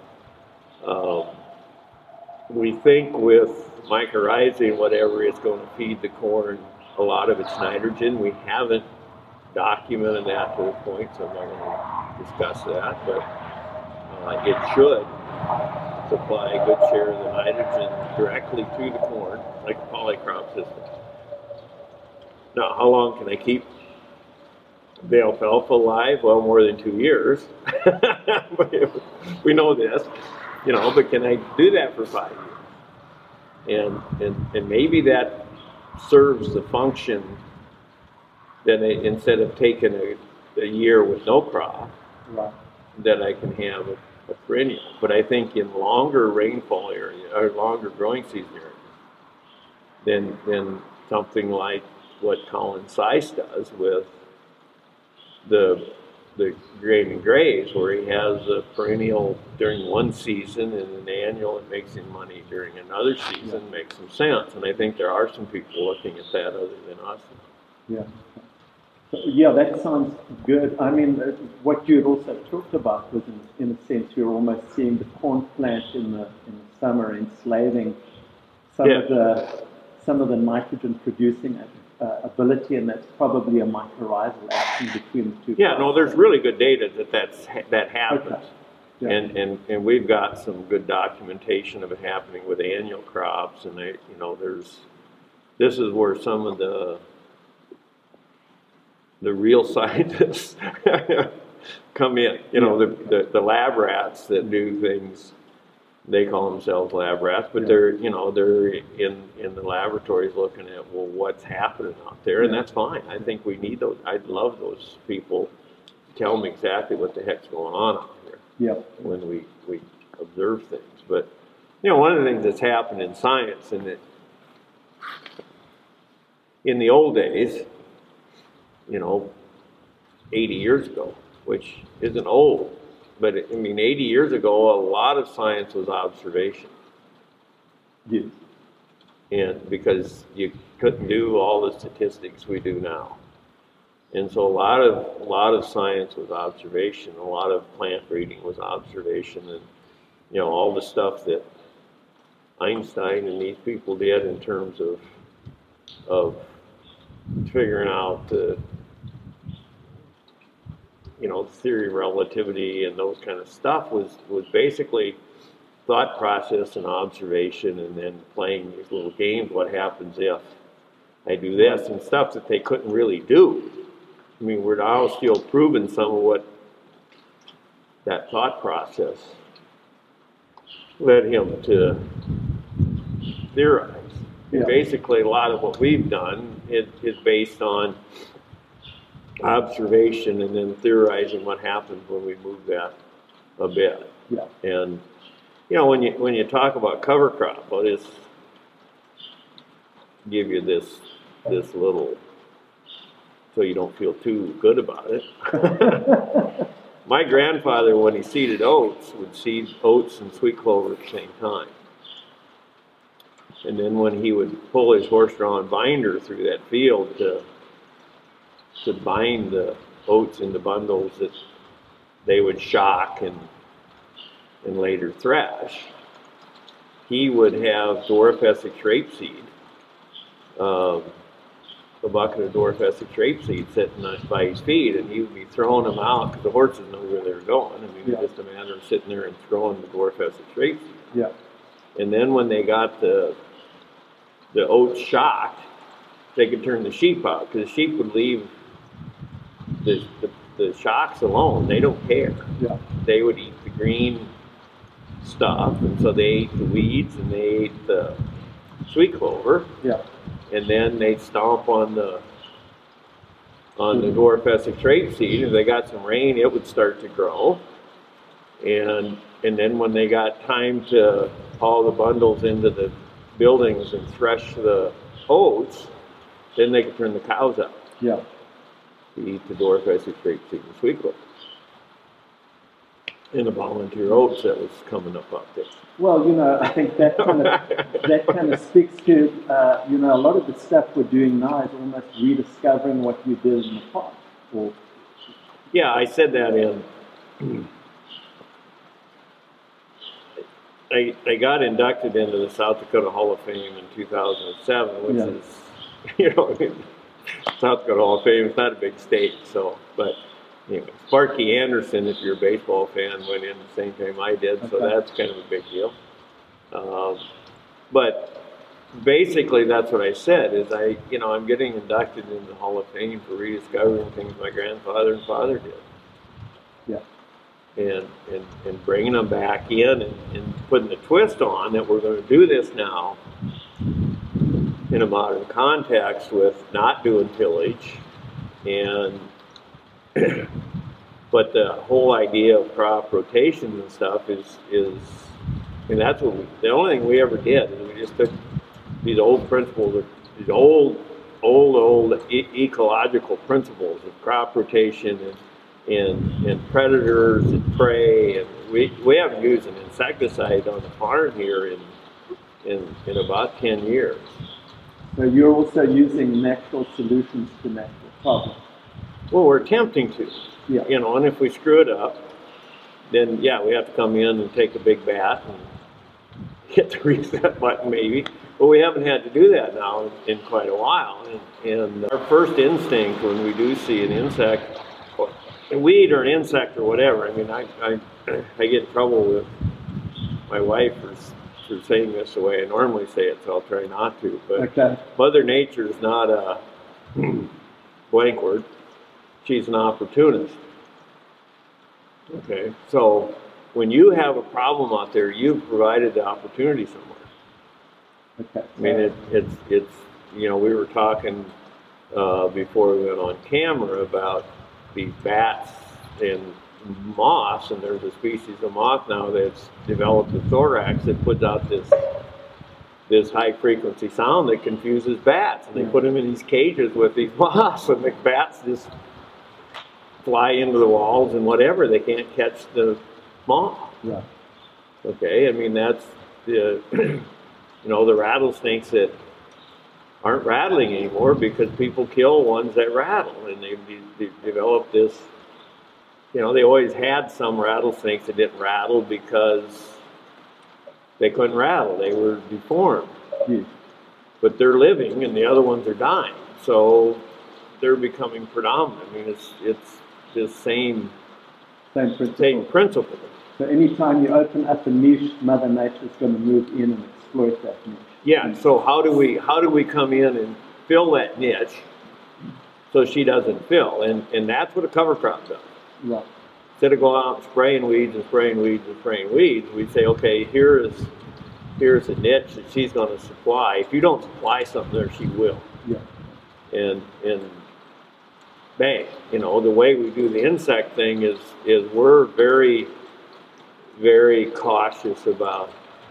We think with mycorrhizae, whatever, it's going to feed the corn a lot of its nitrogen. We haven't documented that to the point, so I'm not going to discuss that, but it should supply a good share of the nitrogen directly to the corn, like a polycrop system. Now, how long can I keep the alfalfa alive? Well, more than 2 years. We know this, you know, but can I do that for 5 years? And maybe that serves the function that instead of taking a year with no crop, Right. that I can have a perennial. But I think in longer rainfall area or longer growing season area, then something like what Colin Seiss does with the grain and graze, where he has a perennial during one season and an annual that makes him money during another season, makes some sense. And I think there are some people looking at that other than us. Yeah. So, yeah, that sounds good. I mean, what you had also talked about was, in a sense, you're almost seeing the corn plant in the summer enslaving some of the nitrogen producing ability, and that's probably a mycorrhizal action between the two. Yeah, no, there's really good data that happens. Okay. Yeah. And we've got some good documentation of it happening with annual crops, and this is where some of the real scientists come in. You know, the lab rats that do things, they call themselves lab rats, but they're in the laboratories looking at, well, what's happening out there, and that's fine. I think we need those. I'd love those people to tell me exactly what the heck's going on out here. Yeah. When we observe things. But, you know, one of the things that's happened in science, and that in the old days, you know, 80 years ago, which isn't old, but I mean, 80 years ago, a lot of science was observation. Yes. And because you couldn't do all the statistics we do now. And so a lot of science was observation. A lot of plant breeding was observation, and you know, all the stuff that Einstein and these people did in terms of figuring out the theory of relativity and those kind of stuff was basically thought process and observation, and then playing these little games. What happens if I do this, and stuff that they couldn't really do. I mean, we're now still proving some of what that thought process led him to theorize. And basically, a lot of what we've done is based on observation and then theorizing what happens when we move that a bit. Yeah. And when you talk about cover crop, I'll just give you this little, so you don't feel too good about it. My grandfather, when he seeded oats, would seed oats and sweet clover at the same time. And then when he would pull his horse-drawn binder through that field to bind the oats into bundles that they would shock and later thrash, he would have dwarf Essex rapeseed, a bucket of dwarf Essex rapeseed sitting by his feet, and he would be throwing them out because the horses know where they're going. I mean, it's just a matter of sitting there and throwing the dwarf Essex rapeseed. Yeah. And then when they got the oats shocked, they could turn the sheep out, because the sheep would leave the shocks alone. They don't care. Yeah. They would eat the green stuff, and so they ate the weeds and they ate the sweet clover. Yeah. And then they'd stomp on the dwarf Essex rapeseed. If they got some rain, it would start to grow. And then when they got time to haul the bundles into the buildings and thresh the oats, then they could turn the cows out. Yeah. To eat the dwarf Essex rapeseed and sweet clover. And the volunteer oats that was coming up out there. Well, I think that kind of speaks to, a lot of the stuff we're doing now is almost rediscovering what we did in the past. Yeah, I said that in. I got inducted into the South Dakota Hall of Fame in 2007, which is, South Dakota Hall of Fame is not a big state, but Sparky Anderson, if you're a baseball fan, went in the same time I did, so that's kind of a big deal. But basically, that's what I said, is I'm getting inducted into the Hall of Fame for rediscovering things my grandfather and father did. Yeah. And bringing them back in and putting the twist on that we're going to do this now in a modern context with not doing tillage and but the whole idea of crop rotation and stuff is that's the only thing we ever did is we just took these old principles, these old ecological principles of crop rotation and predators and prey, and we haven't used an insecticide on the farm here in about 10 years. So you're also using natural solutions to natural problems. Well, we're attempting to, and if we screw it up, then we have to come in and take a big bat and hit the reset button maybe. But we haven't had to do that now in quite a while. And our first instinct when we do see an insect, a weed or an insect or whatever, I mean, I get in trouble with my wife for saying this the way I normally say it, so I'll try not to. But Mother Nature is not a blank word. She's an opportunist. Okay, so when you have a problem out there, you've provided the opportunity somewhere. Okay. I mean, it's we were talking before we went on camera about these bats and moths, and there's a species of moth now that's developed a thorax that puts out this high frequency sound that confuses bats, and they put them in these cages with these moths, and the bats just fly into the walls and whatever. They can't catch the moth. Yeah. Okay, I mean, that's the the rattlesnakes that aren't rattling anymore because people kill ones that rattle, and they developed this. They always had some rattlesnakes that didn't rattle because they couldn't rattle. They were deformed. But they're living, and the other ones are dying. So they're becoming predominant. I mean, it's the same principle. So anytime you open up a niche, Mother Nature is going to move in and exploit that niche. Yeah. So how do we come in and fill that niche so she doesn't fill? And that's what a cover crop does. Right. Instead of going out and spraying weeds and spraying weeds and spraying weeds, we say, okay, here is here's a niche that she's going to supply. If you don't supply something there, she will. Yeah. And bang, you know, the way we do the insect thing is we're very, very cautious about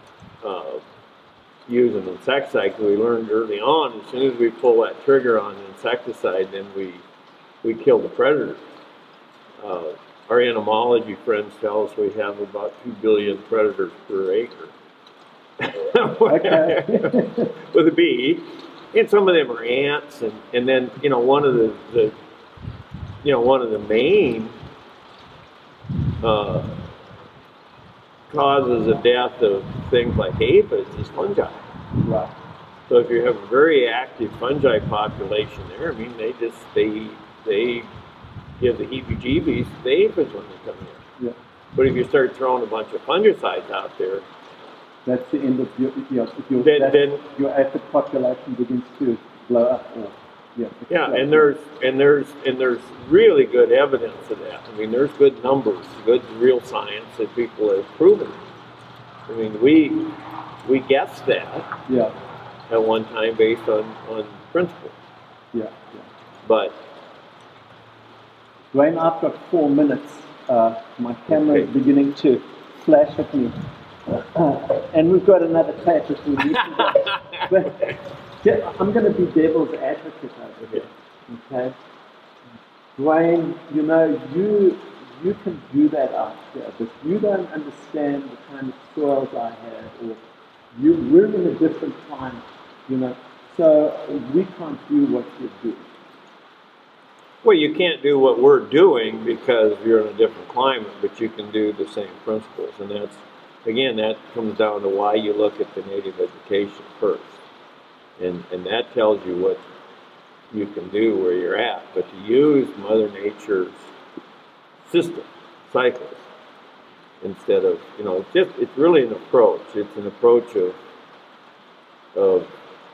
using insecticide, because we learned early on, as soon as we pull that trigger on insecticide, then we kill the predator. Our entomology friends tell us we have about 2 billion predators per acre. Okay. With a bee, and some of them are ants, and then, you know, one of the main causes of death of things like aphids is fungi. Right. So if you have a very active fungi population there, I mean, they give the heebie-jeebies to the aphids when they come here. Yeah. But if you start throwing a bunch of fungicides out there, that's the end of your aphid population begins to blow up. And there's really good evidence of that. I mean, there's good numbers, good real science that people have proven. I mean, we guessed that at one time based on principle. Yeah. But Dwayne, I've got 4 minutes. My camera is beginning to flash at me. And we've got another tape if we need to. But yeah, I'm going to be devil's advocate over here. Okay? Dwayne, you know, you can do that out here, but you don't understand the kind of soils I have, or we're in a different climate, you know, so we can't do what you do. Well, you can't do what we're doing because you're in a different climate, but you can do the same principles. And that's, again, that comes down to why you look at the native vegetation first. And that tells you what you can do where you're at. But to use Mother Nature's system, cycles, instead of, you know, it's really an approach. It's an approach of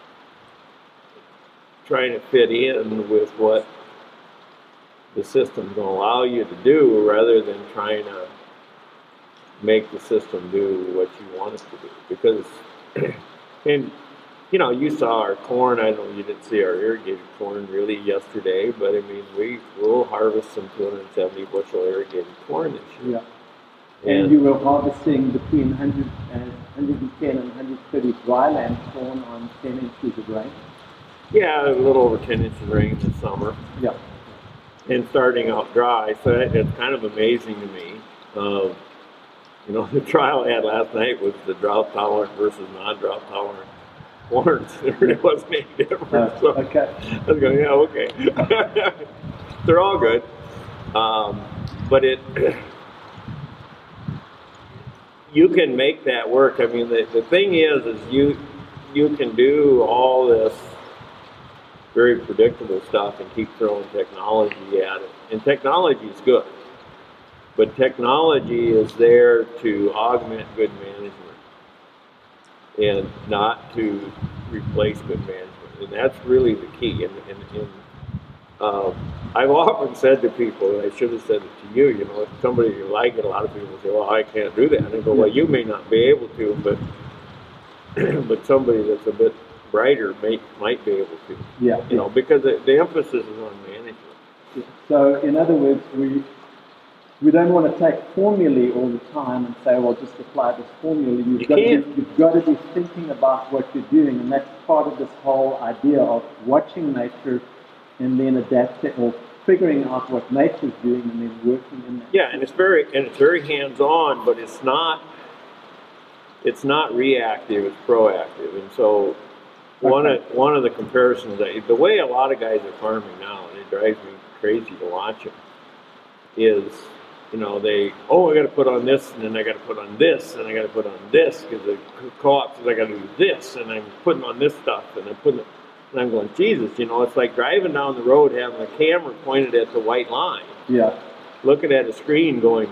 trying to fit in with what the system's going to allow you to do, rather than trying to make the system do what you want it to do. Because, and you know, you saw our corn. I know you didn't see our irrigated corn really yesterday, but I mean, we'll harvest some 270 bushel irrigated corn this year. Yeah. And you were harvesting between 110 and 130 dryland corn on 10 inches of rain. Yeah, a little over 10 inches of rain this summer. Yeah. And starting out dry, so it's kind of amazing to me. You know, the trial I had last night was the drought tolerant versus non-drought tolerant corns. There really wasn't any difference. So okay. I was going, yeah, okay. They're all good, but you can make that work. I mean, the thing is you can do all this very predictable stuff and keep throwing technology at it. And technology is good, but technology is there to augment good management and not to replace good management. And that's really the key. And I've often said to people, and I should have said it to you, you know, if somebody you like it, a lot of people say, well, I can't do that. And I go, well, you may not be able to, but somebody that's a bit brighter might be able to. Yeah. You know, because the emphasis is on management. So in other words, we don't want to take formulae all the time and say, well, just apply this formula. You've got to be thinking about what you're doing, and that's part of this whole idea of watching nature and then adapting or figuring out what nature's doing and then working in that. Yeah, and it's very hands-on, but it's not reactive, it's proactive. And so one of the comparisons, the way a lot of guys are farming now, and it drives me crazy to watch them, is, you know, I got to put on this, and then I got to put on this, and I got to put on this, because the co-op says I got to do this, and I'm putting on this stuff, and I'm going, Jesus, you know, it's like driving down the road having a camera pointed at the white line. Yeah. Looking at a screen going,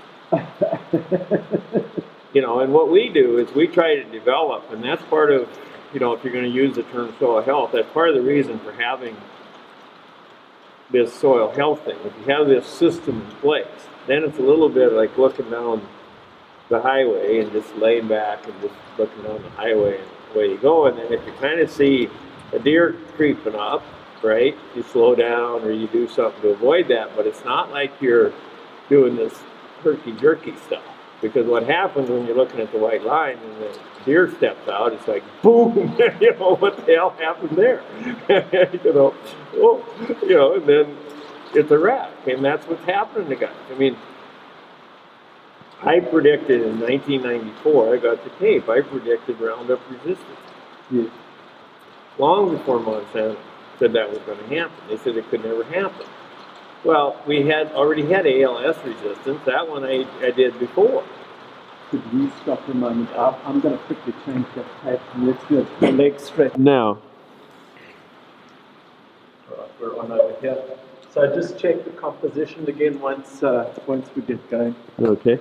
you know, and what we do is we try to develop, and that's part of, you know, if you're going to use the term soil health, that's part of the reason for having this soil health thing. If you have this system in place, then it's a little bit like looking down the highway and just laying back and just looking down the highway and away you go. And then if you kind of see a deer creeping up, right, you slow down or you do something to avoid that. But it's not like you're doing this herky-jerky stuff. Because what happens when you're looking at the white line and the deer steps out, it's like, boom, you know, what the hell happened there? And then it's a wreck. And that's what's happening to guys. I mean, I predicted in 1994, I got the tape, I predicted Roundup resistance. Yeah. Long before Monsanto said that was going to happen. They said it could never happen. Well, we had already had ALS resistance. That one I did before. Could we stop a moment? I'm going to quickly change that tape and let's do it. The leg straight now. We're on over here. So just check the composition again once we get going. Okay.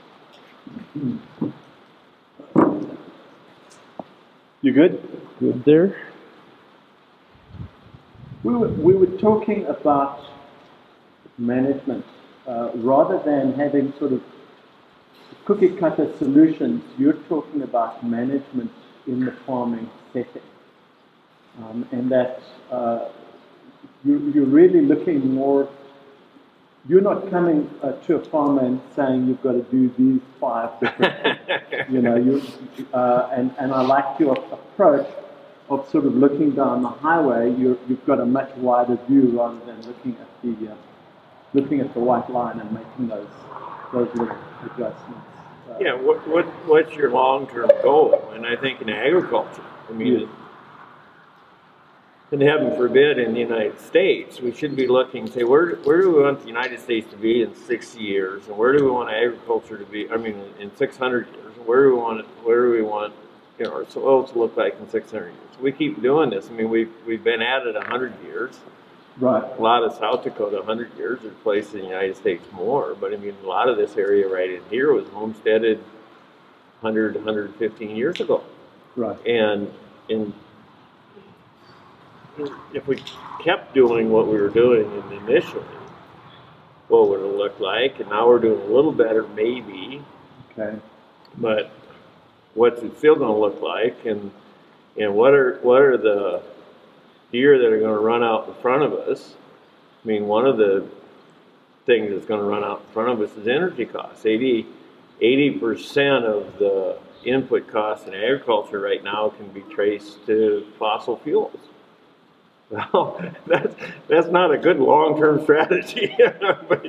You good? Good there. We were talking about management rather than having sort of cookie cutter solutions. You're talking about management in the farming setting, and that you're really looking more. You're not coming to a farmer and saying you've got to do these 5 different things. You know, and I like your approach of sort of looking down the highway. You've got a much wider view rather than looking at the white line and making those little adjustments. Yeah, what's your long-term goal? And I think in agriculture, I mean, and heaven forbid in the United States, we should be looking, say, where do we want the United States to be in 60 years? And where do we want agriculture to be, in 600 years? Where do we want our soil to look like in 600 years? We keep doing this. I mean, we've been at it 100 years. Right. A lot of South Dakota, 100 years. There's places in the United States more. But, I mean, a lot of this area right in here was homesteaded 100, 115 years ago. Right. And if we kept doing what we were doing initially, what would it look like? And now we're doing a little better, maybe. Okay. But what's it still going to look like? And what are the deer that are going to run out in front of us? I mean, one of the things that's going to run out in front of us is energy costs. 80% of the input costs in agriculture right now can be traced to fossil fuels. Well, that's not a good long-term strategy. But,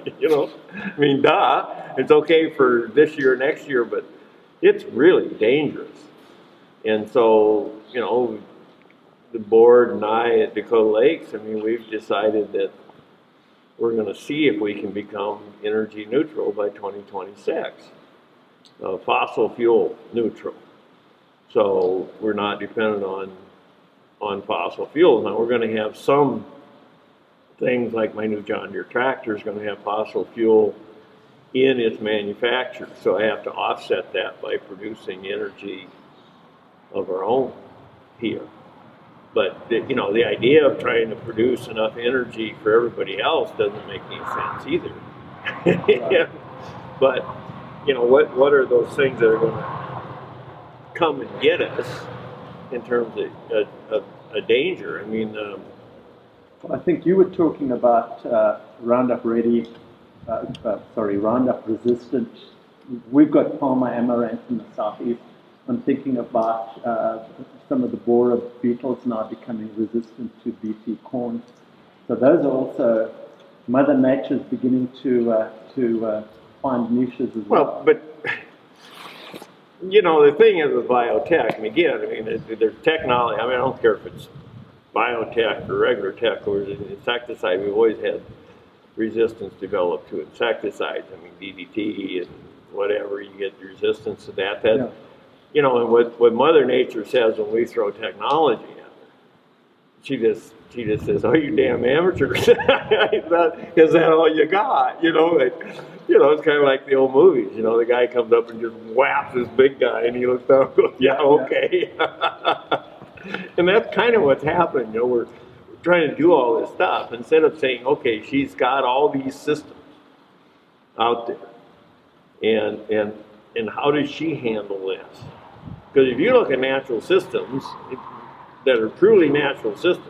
it's okay for this year, next year, but it's really dangerous. And so, the board and I at Dakota Lakes, we've decided that we're going to see if we can become energy neutral by 2026, fossil fuel neutral. So we're not dependent on fossil fuels. Now we're going to have some things like my new John Deere tractor is going to have fossil fuel in its manufacture. So I have to offset that by producing energy of our own here. But the idea of trying to produce enough energy for everybody else doesn't make any sense either. Yeah. But what are those things that are going to come and get us in terms of a danger? I think you were talking about Roundup resistant. We've got Palmer amaranth in the southeast. I'm thinking about some of the borer beetles now becoming resistant to BT corn. So those are also Mother Nature's beginning to find niches as well. Well, but the thing is with biotech, there's technology. I don't care if it's biotech or regular tech or insecticide. We've always had resistance developed to insecticides. DDT and whatever, you get resistance to that. And what Mother Nature says when we throw technology at her, she just says, "Oh, you damn amateurs! Is that all you got?" It's kind of like the old movies. The guy comes up and just whaps this big guy, and he looks down and goes, "Yeah, okay." And that's kind of what's happening. We're trying to do all this stuff instead of saying, "Okay, she's got all these systems out there," and and how does she handle this? Because if you look at natural systems that are truly natural systems,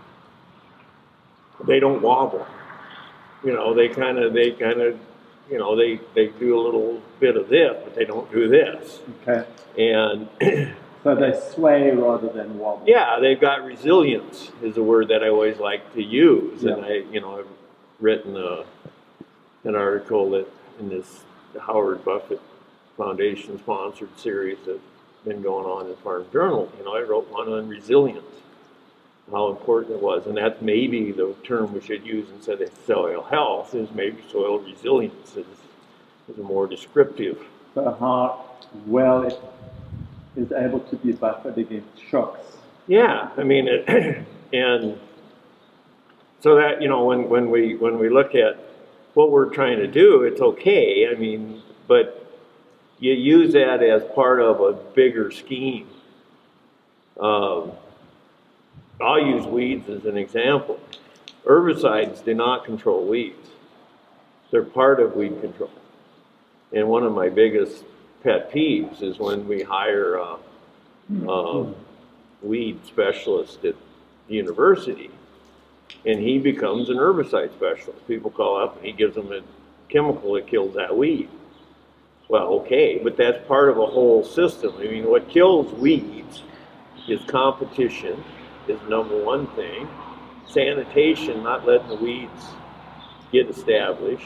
they don't wobble. You know, they kind of, you know, they do a little bit of this, but they don't do this. Okay. And so they sway rather than wobble. yeah, they've got resilience is a word that I always like to use. Yeah. And I've written an article that in this Howard Buffett Foundation sponsored series that's been going on in Farm Journal. You know, I wrote one on resilience, how important it was, and that's maybe the term we should use instead of soil health, is maybe soil resilience is a more descriptive. So how well it is able to be buffered against shocks. Yeah, I mean, and so that, you know, when we look at what we're trying to do, it's okay. I mean, but you use that as part of a bigger scheme. I'll use weeds as an example. Herbicides do not control weeds. They're part of weed control. And one of my biggest pet peeves is when we hire a weed specialist at the university and he becomes an herbicide specialist. People call up and he gives them a chemical that kills that weed. Well, okay, but that's part of a whole system. I mean, what kills weeds is competition, is number one thing. Sanitation, not letting the weeds get established.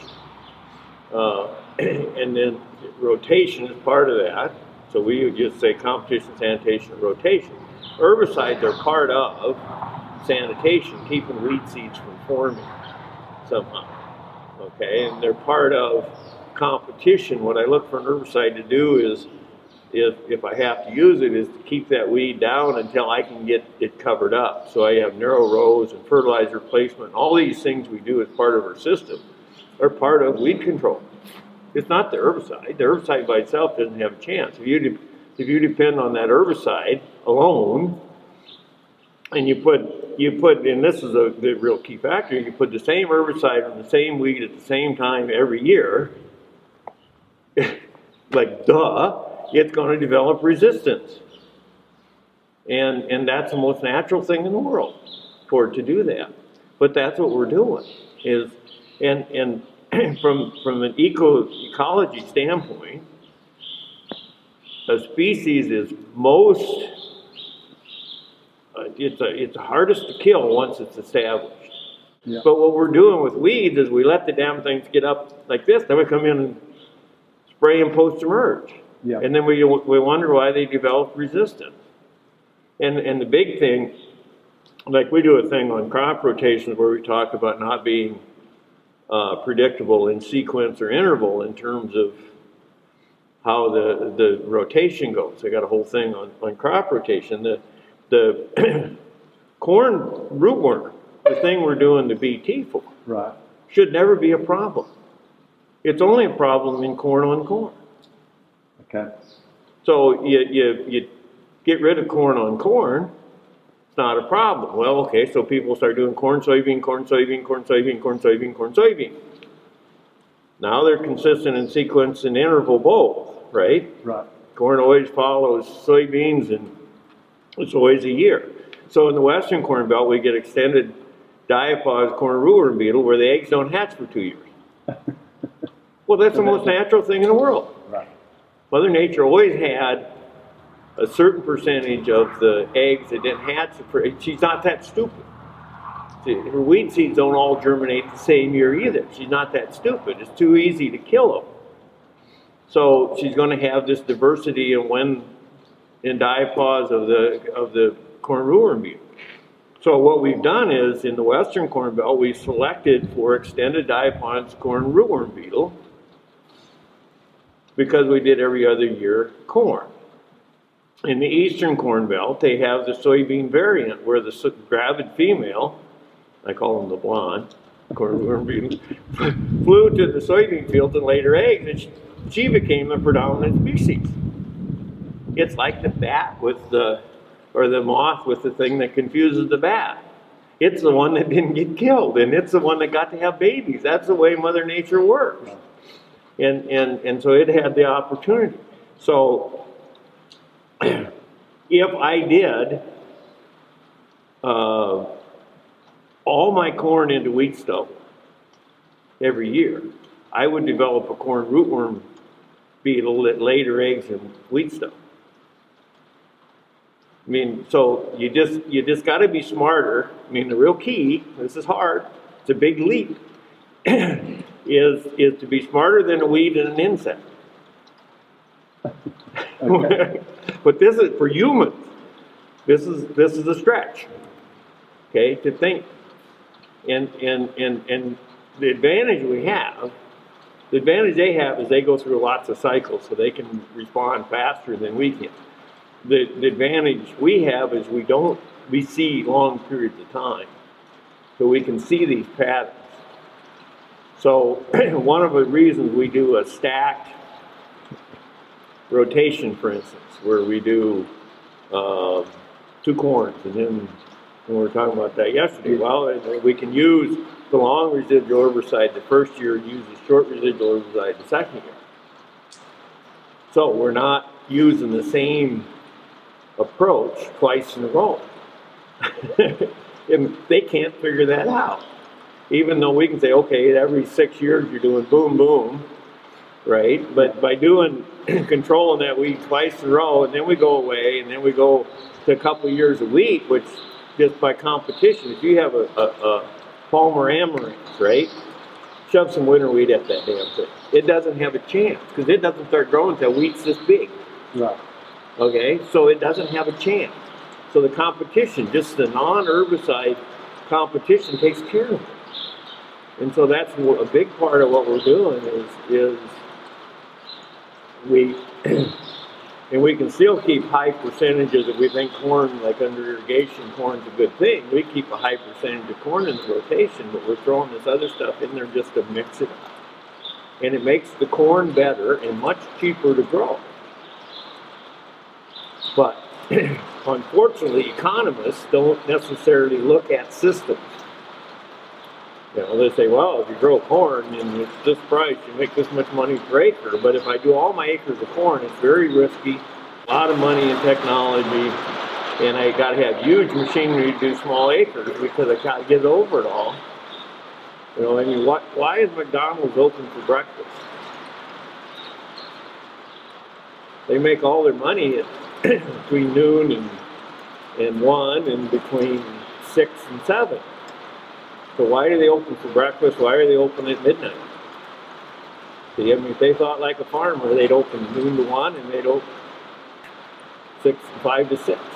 And then rotation is part of that. So we would just say competition, sanitation, and rotation. Herbicides are part of sanitation, keeping weed seeds from forming somehow. Okay, and they're part of competition. What I look for an herbicide to do is, if I have to use it, is to keep that weed down until I can get it covered up. So I have narrow rows and fertilizer placement. All these things we do as part of our system are part of weed control. It's not the herbicide. The herbicide by itself doesn't have a chance. If you depend on that herbicide alone, and you put, and this is the real key factor, you put the same herbicide on the same weed at the same time every year, like duh, it's going to develop resistance. And that's the most natural thing in the world for it to do that. But that's what we're doing. And from an ecology standpoint, a species is most, it's hardest to kill once it's established. Yeah. But what we're doing with weeds is we let the damn things get up like this, then we come in and spray them post-emerge. Yeah. And then we wonder why they develop resistance. And the big thing, like we do a thing on crop rotations where we talk about not being predictable in sequence or interval in terms of how the rotation goes. I got a whole thing on crop rotation. The corn rootworm, the thing we're doing the BT for, Right. should never be a problem. It's only a problem in corn on corn. Okay. So you get rid of corn on corn, it's not a problem. Well, okay, so people start doing corn, soybean, corn, soybean, corn, soybean, corn, soybean, corn, soybean. Now they're consistent in sequence and interval both, right? Right. Corn always follows soybeans, and it's always a year. So in the Western Corn Belt, we get extended diapause corn rootworm beetle where the eggs don't hatch for 2 years. Well, that's the most natural thing in the world. Right. Mother Nature always had a certain percentage of the eggs that didn't hatch. She's not that stupid. Her weed seeds don't all germinate the same year either. She's not that stupid. It's too easy to kill them. So she's going to have this diversity in diapause of the corn rootworm beetle. So what we've done is in the Western Corn Belt, we selected for extended diapause corn rootworm beetle because we did every other year corn. In the Eastern Corn Belt, they have the soybean variant where the gravid female, I call them the blonde, corn rootworm beetle, flew to the soybean field and laid her eggs, and she became the predominant species. It's like the bat or the moth with the thing that confuses the bat. It's the one that didn't get killed, and it's the one that got to have babies. That's the way Mother Nature works. And so it had the opportunity. So if I did all my corn into wheat stubble every year, I would develop a corn rootworm beetle that laid her eggs in wheat stubble. I mean, so you just got to be smarter. I mean, the real key, this is hard, it's a big leap, is to be smarter than a weed and an insect. Okay. But this is for humans. This is a stretch. Okay, to think. And the advantage they have is they go through lots of cycles, so they can respond faster than we can. The advantage we have is we see long periods of time, so we can see these patterns. So one of the reasons we do a stacked rotation, for instance, where we do 2 corns, and then we were talking about that yesterday. Well, we can use the long residual herbicide the first year, use the short residual herbicide the second year. So we're not using the same approach twice in a row. And they can't figure that out. Even though we can say, okay, every 6 years you're doing boom, boom, right? But by controlling that weed twice in a row, and then we go away, and then we go to a couple of years of wheat, which just by competition, if you have a Palmer Amaranth, right? Shove some winter wheat at that damn thing. It doesn't have a chance, because it doesn't start growing until wheat's this big. Right. Okay, so it doesn't have a chance. So the competition, just the non-herbicide competition, takes care of it. And so that's a big part of what we're doing is we and we can still keep high percentages. If we think corn, like under irrigation, corn's a good thing, we keep a high percentage of corn in the rotation, but we're throwing this other stuff in there just to mix it up. And it makes the corn better and much cheaper to grow. But unfortunately, economists don't necessarily look at systems. You know, they say, well, if you grow corn and it's this price, you make this much money per acre. But if I do all my acres of corn, it's very risky, a lot of money in technology, and I got to have huge machinery to do small acres because I got to get over it all. You know, I mean, why is McDonald's open for breakfast? They make all their money between noon and 1 and between 6 and 7. So why do they open for breakfast? Why are they open at midnight? See, I mean, if they thought like a farmer, they'd open noon to 1 and they'd open 5 to 6.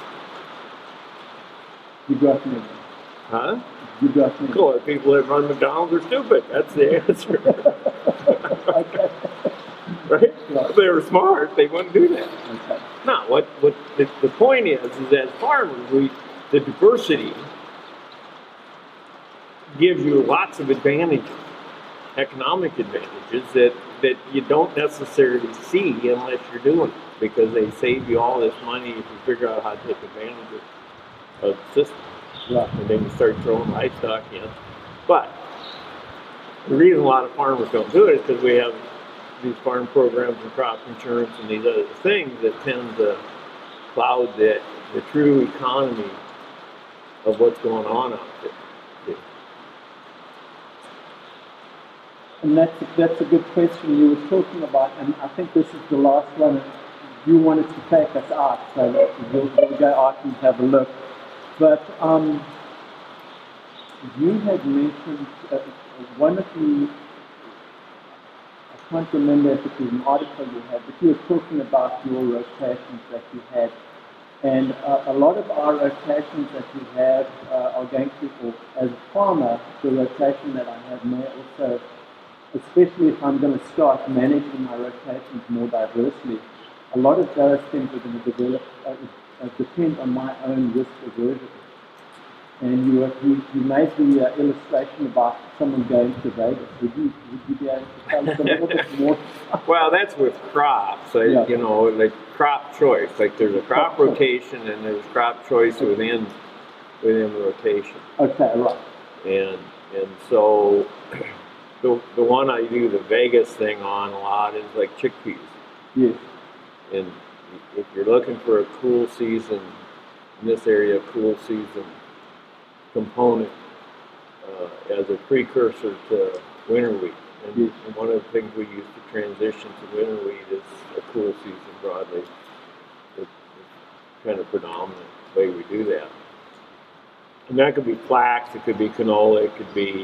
You got me. Huh? You got me. Cool. The people that run McDonald's are stupid. That's the answer. Okay. Right? If they were smart, they wouldn't do that. Okay. No, what the point is as farmers, the diversity gives you lots of advantages, economic advantages that you don't necessarily see unless you're doing it, because they save you all this money if you figure out how to take advantage of the system. Right. And then you start throwing livestock in. But the reason a lot of farmers don't do it is because we have these farm programs and crop insurance and these other things that tend to cloud the true economy of what's going on out there. And that's a good question you were talking about, and I think this is the last one. You wanted to take us out, so we'll go out and have a look. But you had mentioned one of the, I can't remember if it was an article you had, but you were talking about your rotations that you had. And a lot of our rotations that we have are going to, or as a farmer, the rotation that I have may also, especially if I'm going to start managing my rotations more diversely, a lot of those things are going to develop, depend on my own risk aversion. And you made the illustration about someone going to Vegas. Would you be able to tell us a little bit more? Well, that's with crops, Yeah. You know, like crop choice. Like there's a crop rotation and there's crop choice within the rotation. Okay, right. And so the one I do the Vegas thing on a lot is like chickpeas. Yes. And if you're looking for a cool season, in this area, a cool season component as a precursor to winter wheat. And one of the things we use to transition to winter wheat is a cool season broadly. It's kind of predominant way we do that. And that could be flax, it could be canola, it could be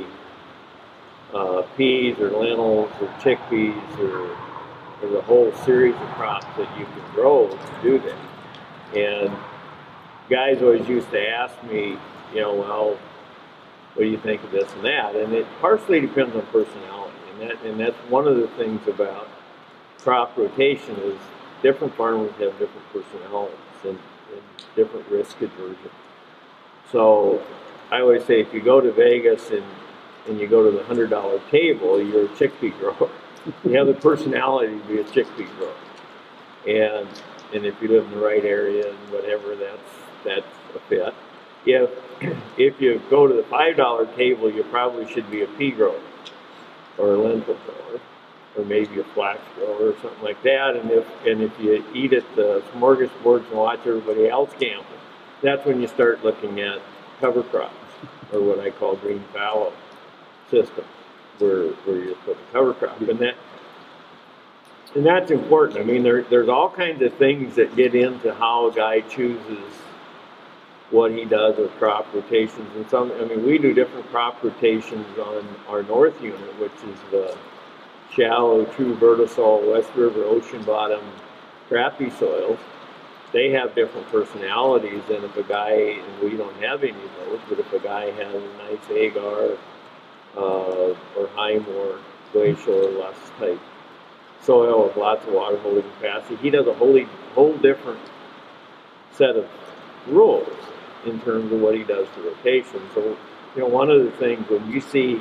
peas or lentils or chickpeas, or there's a whole series of crops that you can grow to do that. And guys always used to ask me, well, what do you think of this and that? And it partially depends on personality. And that's one of the things about crop rotation is different farmers have different personalities and different risk aversion. So I always say if you go to Vegas and you go to the $100 table, you're a chickpea grower. You have the personality to be a chickpea grower. And if you live in the right area and whatever, that's a fit. If you go to the $5 table, you probably should be a pea grower or a lentil grower, or maybe a flax grower or something like that. And if you eat at the smorgasbords and watch everybody else gamble, that's when you start looking at cover crops, or what I call green fallow systems, where you put a cover crop. And that's important. I mean, there's all kinds of things that get into how a guy chooses what he does with crop rotations. And we do different crop rotations on our north unit, which is the shallow, true vertisol, West River, ocean bottom, crappy soils. They have different personalities than if a guy, and we don't have any of those, but if a guy has a nice agar or Highmore, glacial or less type soil with lots of water holding capacity, he does a whole different set of rules in terms of what he does for rotation. So, one of the things when you see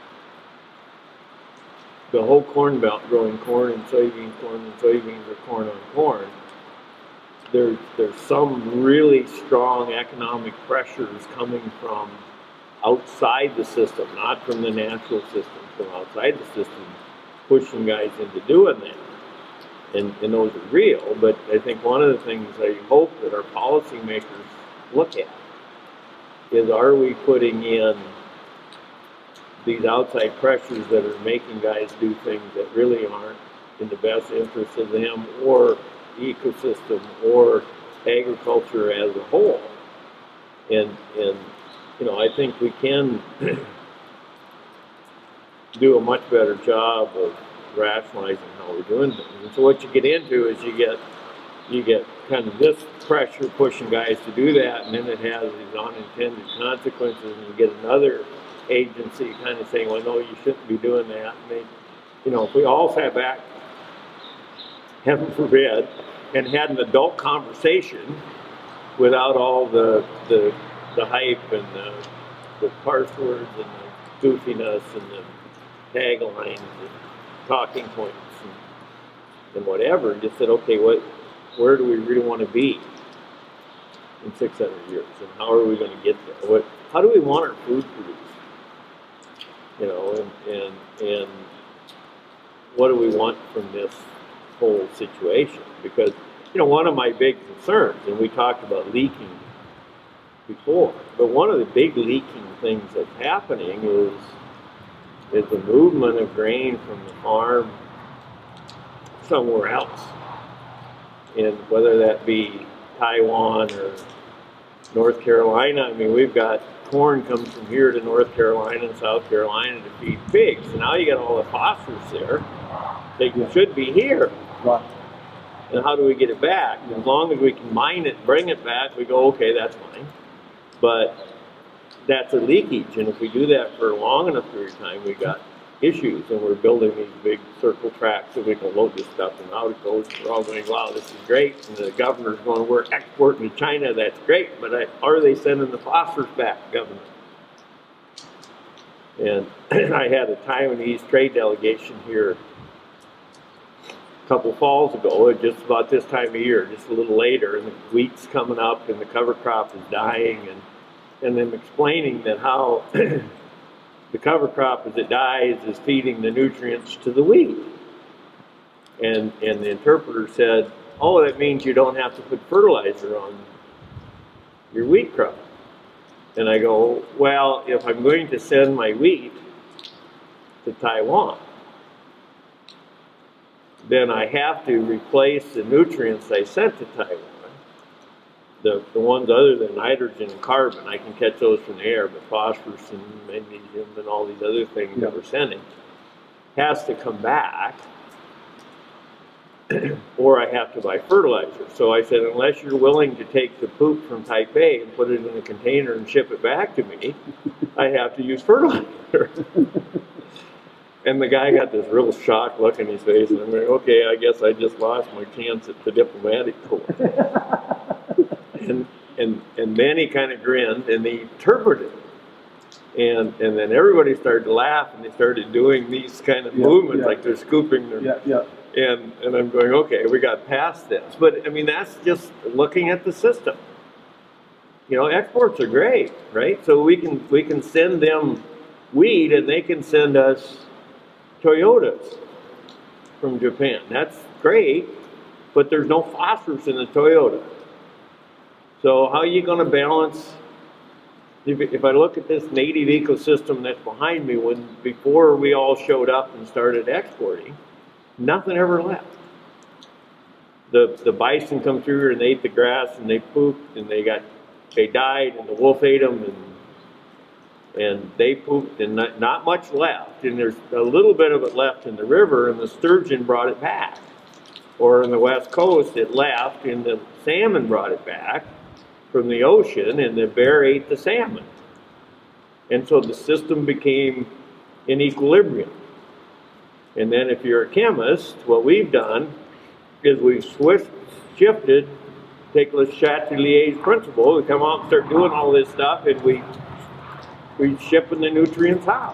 the whole corn belt growing corn and soybeans, or corn on corn, there's some really strong economic pressures coming from outside the system, not from the natural system, from outside the system, pushing guys into doing that. And those are real, but I think one of the things I hope that our policymakers look at is, are we putting in these outside pressures that are making guys do things that really aren't in the best interest of them or the ecosystem or agriculture as a whole? And I think we can do a much better job of rationalizing how we're doing things. And so what you get into is you get kind of this pressure pushing guys to do that, and then it has these unintended consequences, and you get another agency kind of saying, well, no, you shouldn't be doing that. And if we all sat back, heaven forbid, and had an adult conversation without all the hype and the parse words and the goofiness and the taglines and talking points and whatever, and just said, okay, where do we really want to be in 600 years, and how are we going to get there? How do we want our food produced? And what do we want from this whole situation? Because one of my big concerns, and we talked about leaking before, but one of the big leaking things that's happening is the movement of grain from the farm somewhere else. And whether that be Taiwan or North Carolina, we've got corn comes from here to North Carolina and South Carolina to feed pigs. So now you got all the phosphorus there that should be here. Right. And how do we get it back? As long as we can mine it, bring it back, we go, okay, that's fine. But that's a leakage, and if we do that for a long enough period of time, we got issues, and we're building these big circle tracks so we can load this stuff, and out it goes. We're all going, wow, this is great, and the governor's going, we're exporting to China, that's great, but are they sending the phosphorus back, governor? And I had a Taiwanese trade delegation here a couple falls ago, just about this time of year, just a little later, and the wheat's coming up, and the cover crop is dying, and them explaining that how the cover crop as it dies is feeding the nutrients to the wheat. And the interpreter said, oh, that means you don't have to put fertilizer on your wheat crop. And I go, well, if I'm going to send my wheat to Taiwan, then I have to replace the nutrients I sent to Taiwan. The ones other than nitrogen and carbon, I can catch those from the air, but phosphorus and magnesium and all these other things that we're sending has to come back, or I have to buy fertilizer. So I said, unless you're willing to take the poop from Taipei and put it in a container and ship it back to me, I have to use fertilizer. And the guy got this real shocked look in his face, and I'm like, okay, I guess I just lost my chance at the diplomatic corps. And then he kind of grinned and he interpreted. And then everybody started to laugh, and they started doing these kind of movements, like they're scooping their... And I'm going, okay, we got past this. But, I mean, that's just looking at the system. You know, exports are great, right? So we can send them wheat, and they can send us Toyotas from Japan. That's great, but there's no phosphorus in the Toyota. So how are you going to balance? If I look at this native ecosystem that's behind me, before we all showed up and started exporting, nothing ever left. The bison come through and they ate the grass and they pooped and they died and the wolf ate them and they pooped and not much left, and there's a little bit of it left in the river, and the sturgeon brought it back. Or in the West Coast it left and the salmon brought it back from the ocean, and the bear ate the salmon. And so the system became in equilibrium. And then if you're a chemist, what we've done is we've shifted, take Le Chatelier's principle, we come out and start doing all this stuff, and we're shipping the nutrients out.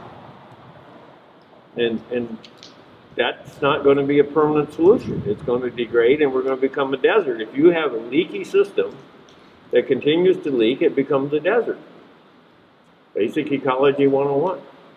And that's not going to be a permanent solution. It's going to degrade, and we're going to become a desert. If you have a leaky system that continues to leak, it becomes a desert. Basic Ecology 101.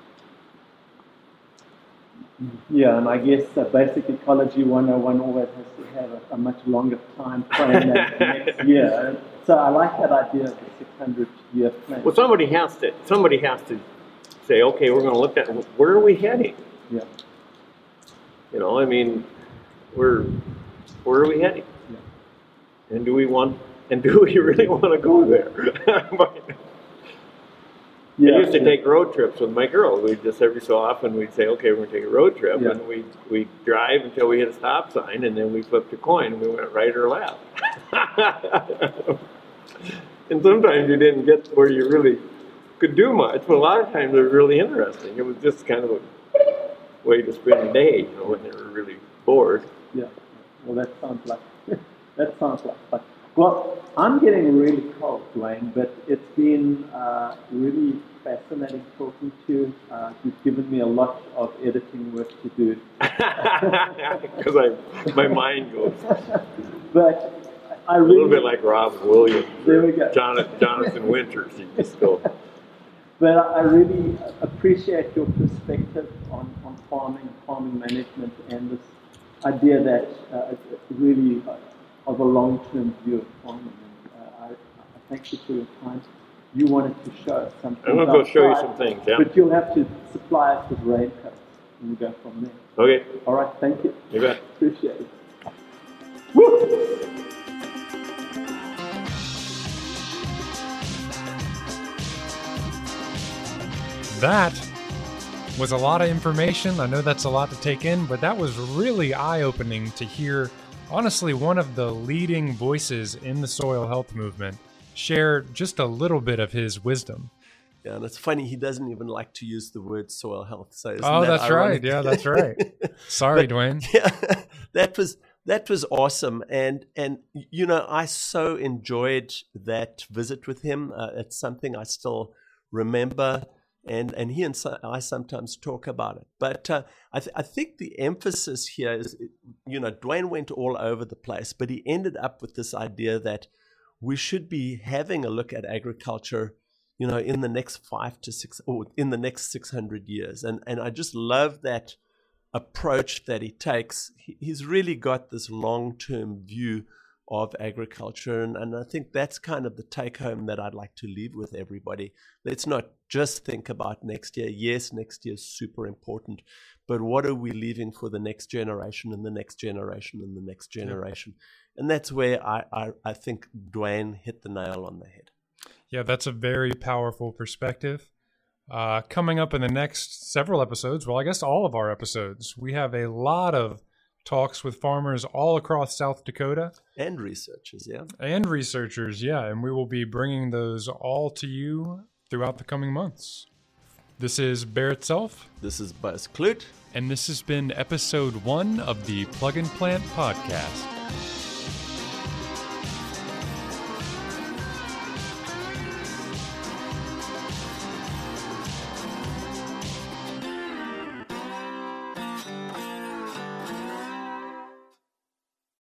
Yeah, and I guess Basic Ecology 101 always has to have a much longer time frame than next year. So I like that idea of the 600-year plan. Well, somebody has to say, okay, we're going to look at where are we heading? Yeah. You know, I mean, where are we heading? Yeah. And do we really want to go there? I used to take road trips with my girls. We just every so often we'd say, okay, we're going to take a road trip, and we'd drive until we hit a stop sign, and then we flipped a coin and we went right or left. And sometimes you didn't get where you really could do much, but a lot of times it was really interesting. It was just kind of a way to spend a day, you know, when they were really bored. Yeah. Well, that sounds like fun. Well, I'm getting really cold, Dwayne, but it's been really fascinating talking to you. You've given me a lot of editing work to do. Because my mind goes. But I really... A little bit like Robin Williams. There we go. Jonathan Winters. You just go. But I really appreciate your perspective on farming management, and this idea that really of a long-term view of farming. And I thank you for your time. You wanted to show us something. I'm going to go show you some things, yeah. But you'll have to supply us with raincoats, and we'll go from there. Okay. All right, thank you. You bet. Appreciate it. Woo! That was a lot of information. I know that's a lot to take in, but that was really eye-opening to hear, honestly, one of the leading voices in the soil health movement share just a little bit of his wisdom. Yeah, and it's funny, he doesn't even like to use the word soil health. So that's ironic? Right. Yeah, that's right. Sorry, Dwayne. Yeah, that was awesome. And you know, I so enjoyed that visit with him. It's something I still remember. And he and I sometimes talk about it. But I think the emphasis here is, you know, Dwayne went all over the place, but he ended up with this idea that we should be having a look at agriculture, you know, in the next 5 to 6, or in the next 600 years. And I just love that approach that he takes, he's really got this long-term view of agriculture. And I think that's kind of the take-home that I'd like to leave with everybody. Let's not just think about next year. Yes, next year is super important, but what are we leaving for the next generation and the next generation and the next generation? Yeah. And that's where I think Dwayne hit the nail on the head. Yeah, that's a very powerful perspective. Coming up in the next several episodes, well, I guess all of our episodes, we have a lot of talks with farmers all across South Dakota. And researchers, yeah. And we will be bringing those all to you throughout the coming months. This is Bear Itself. This is Buzz Clute. And this has been episode 1 of the Plug and Plant Podcast.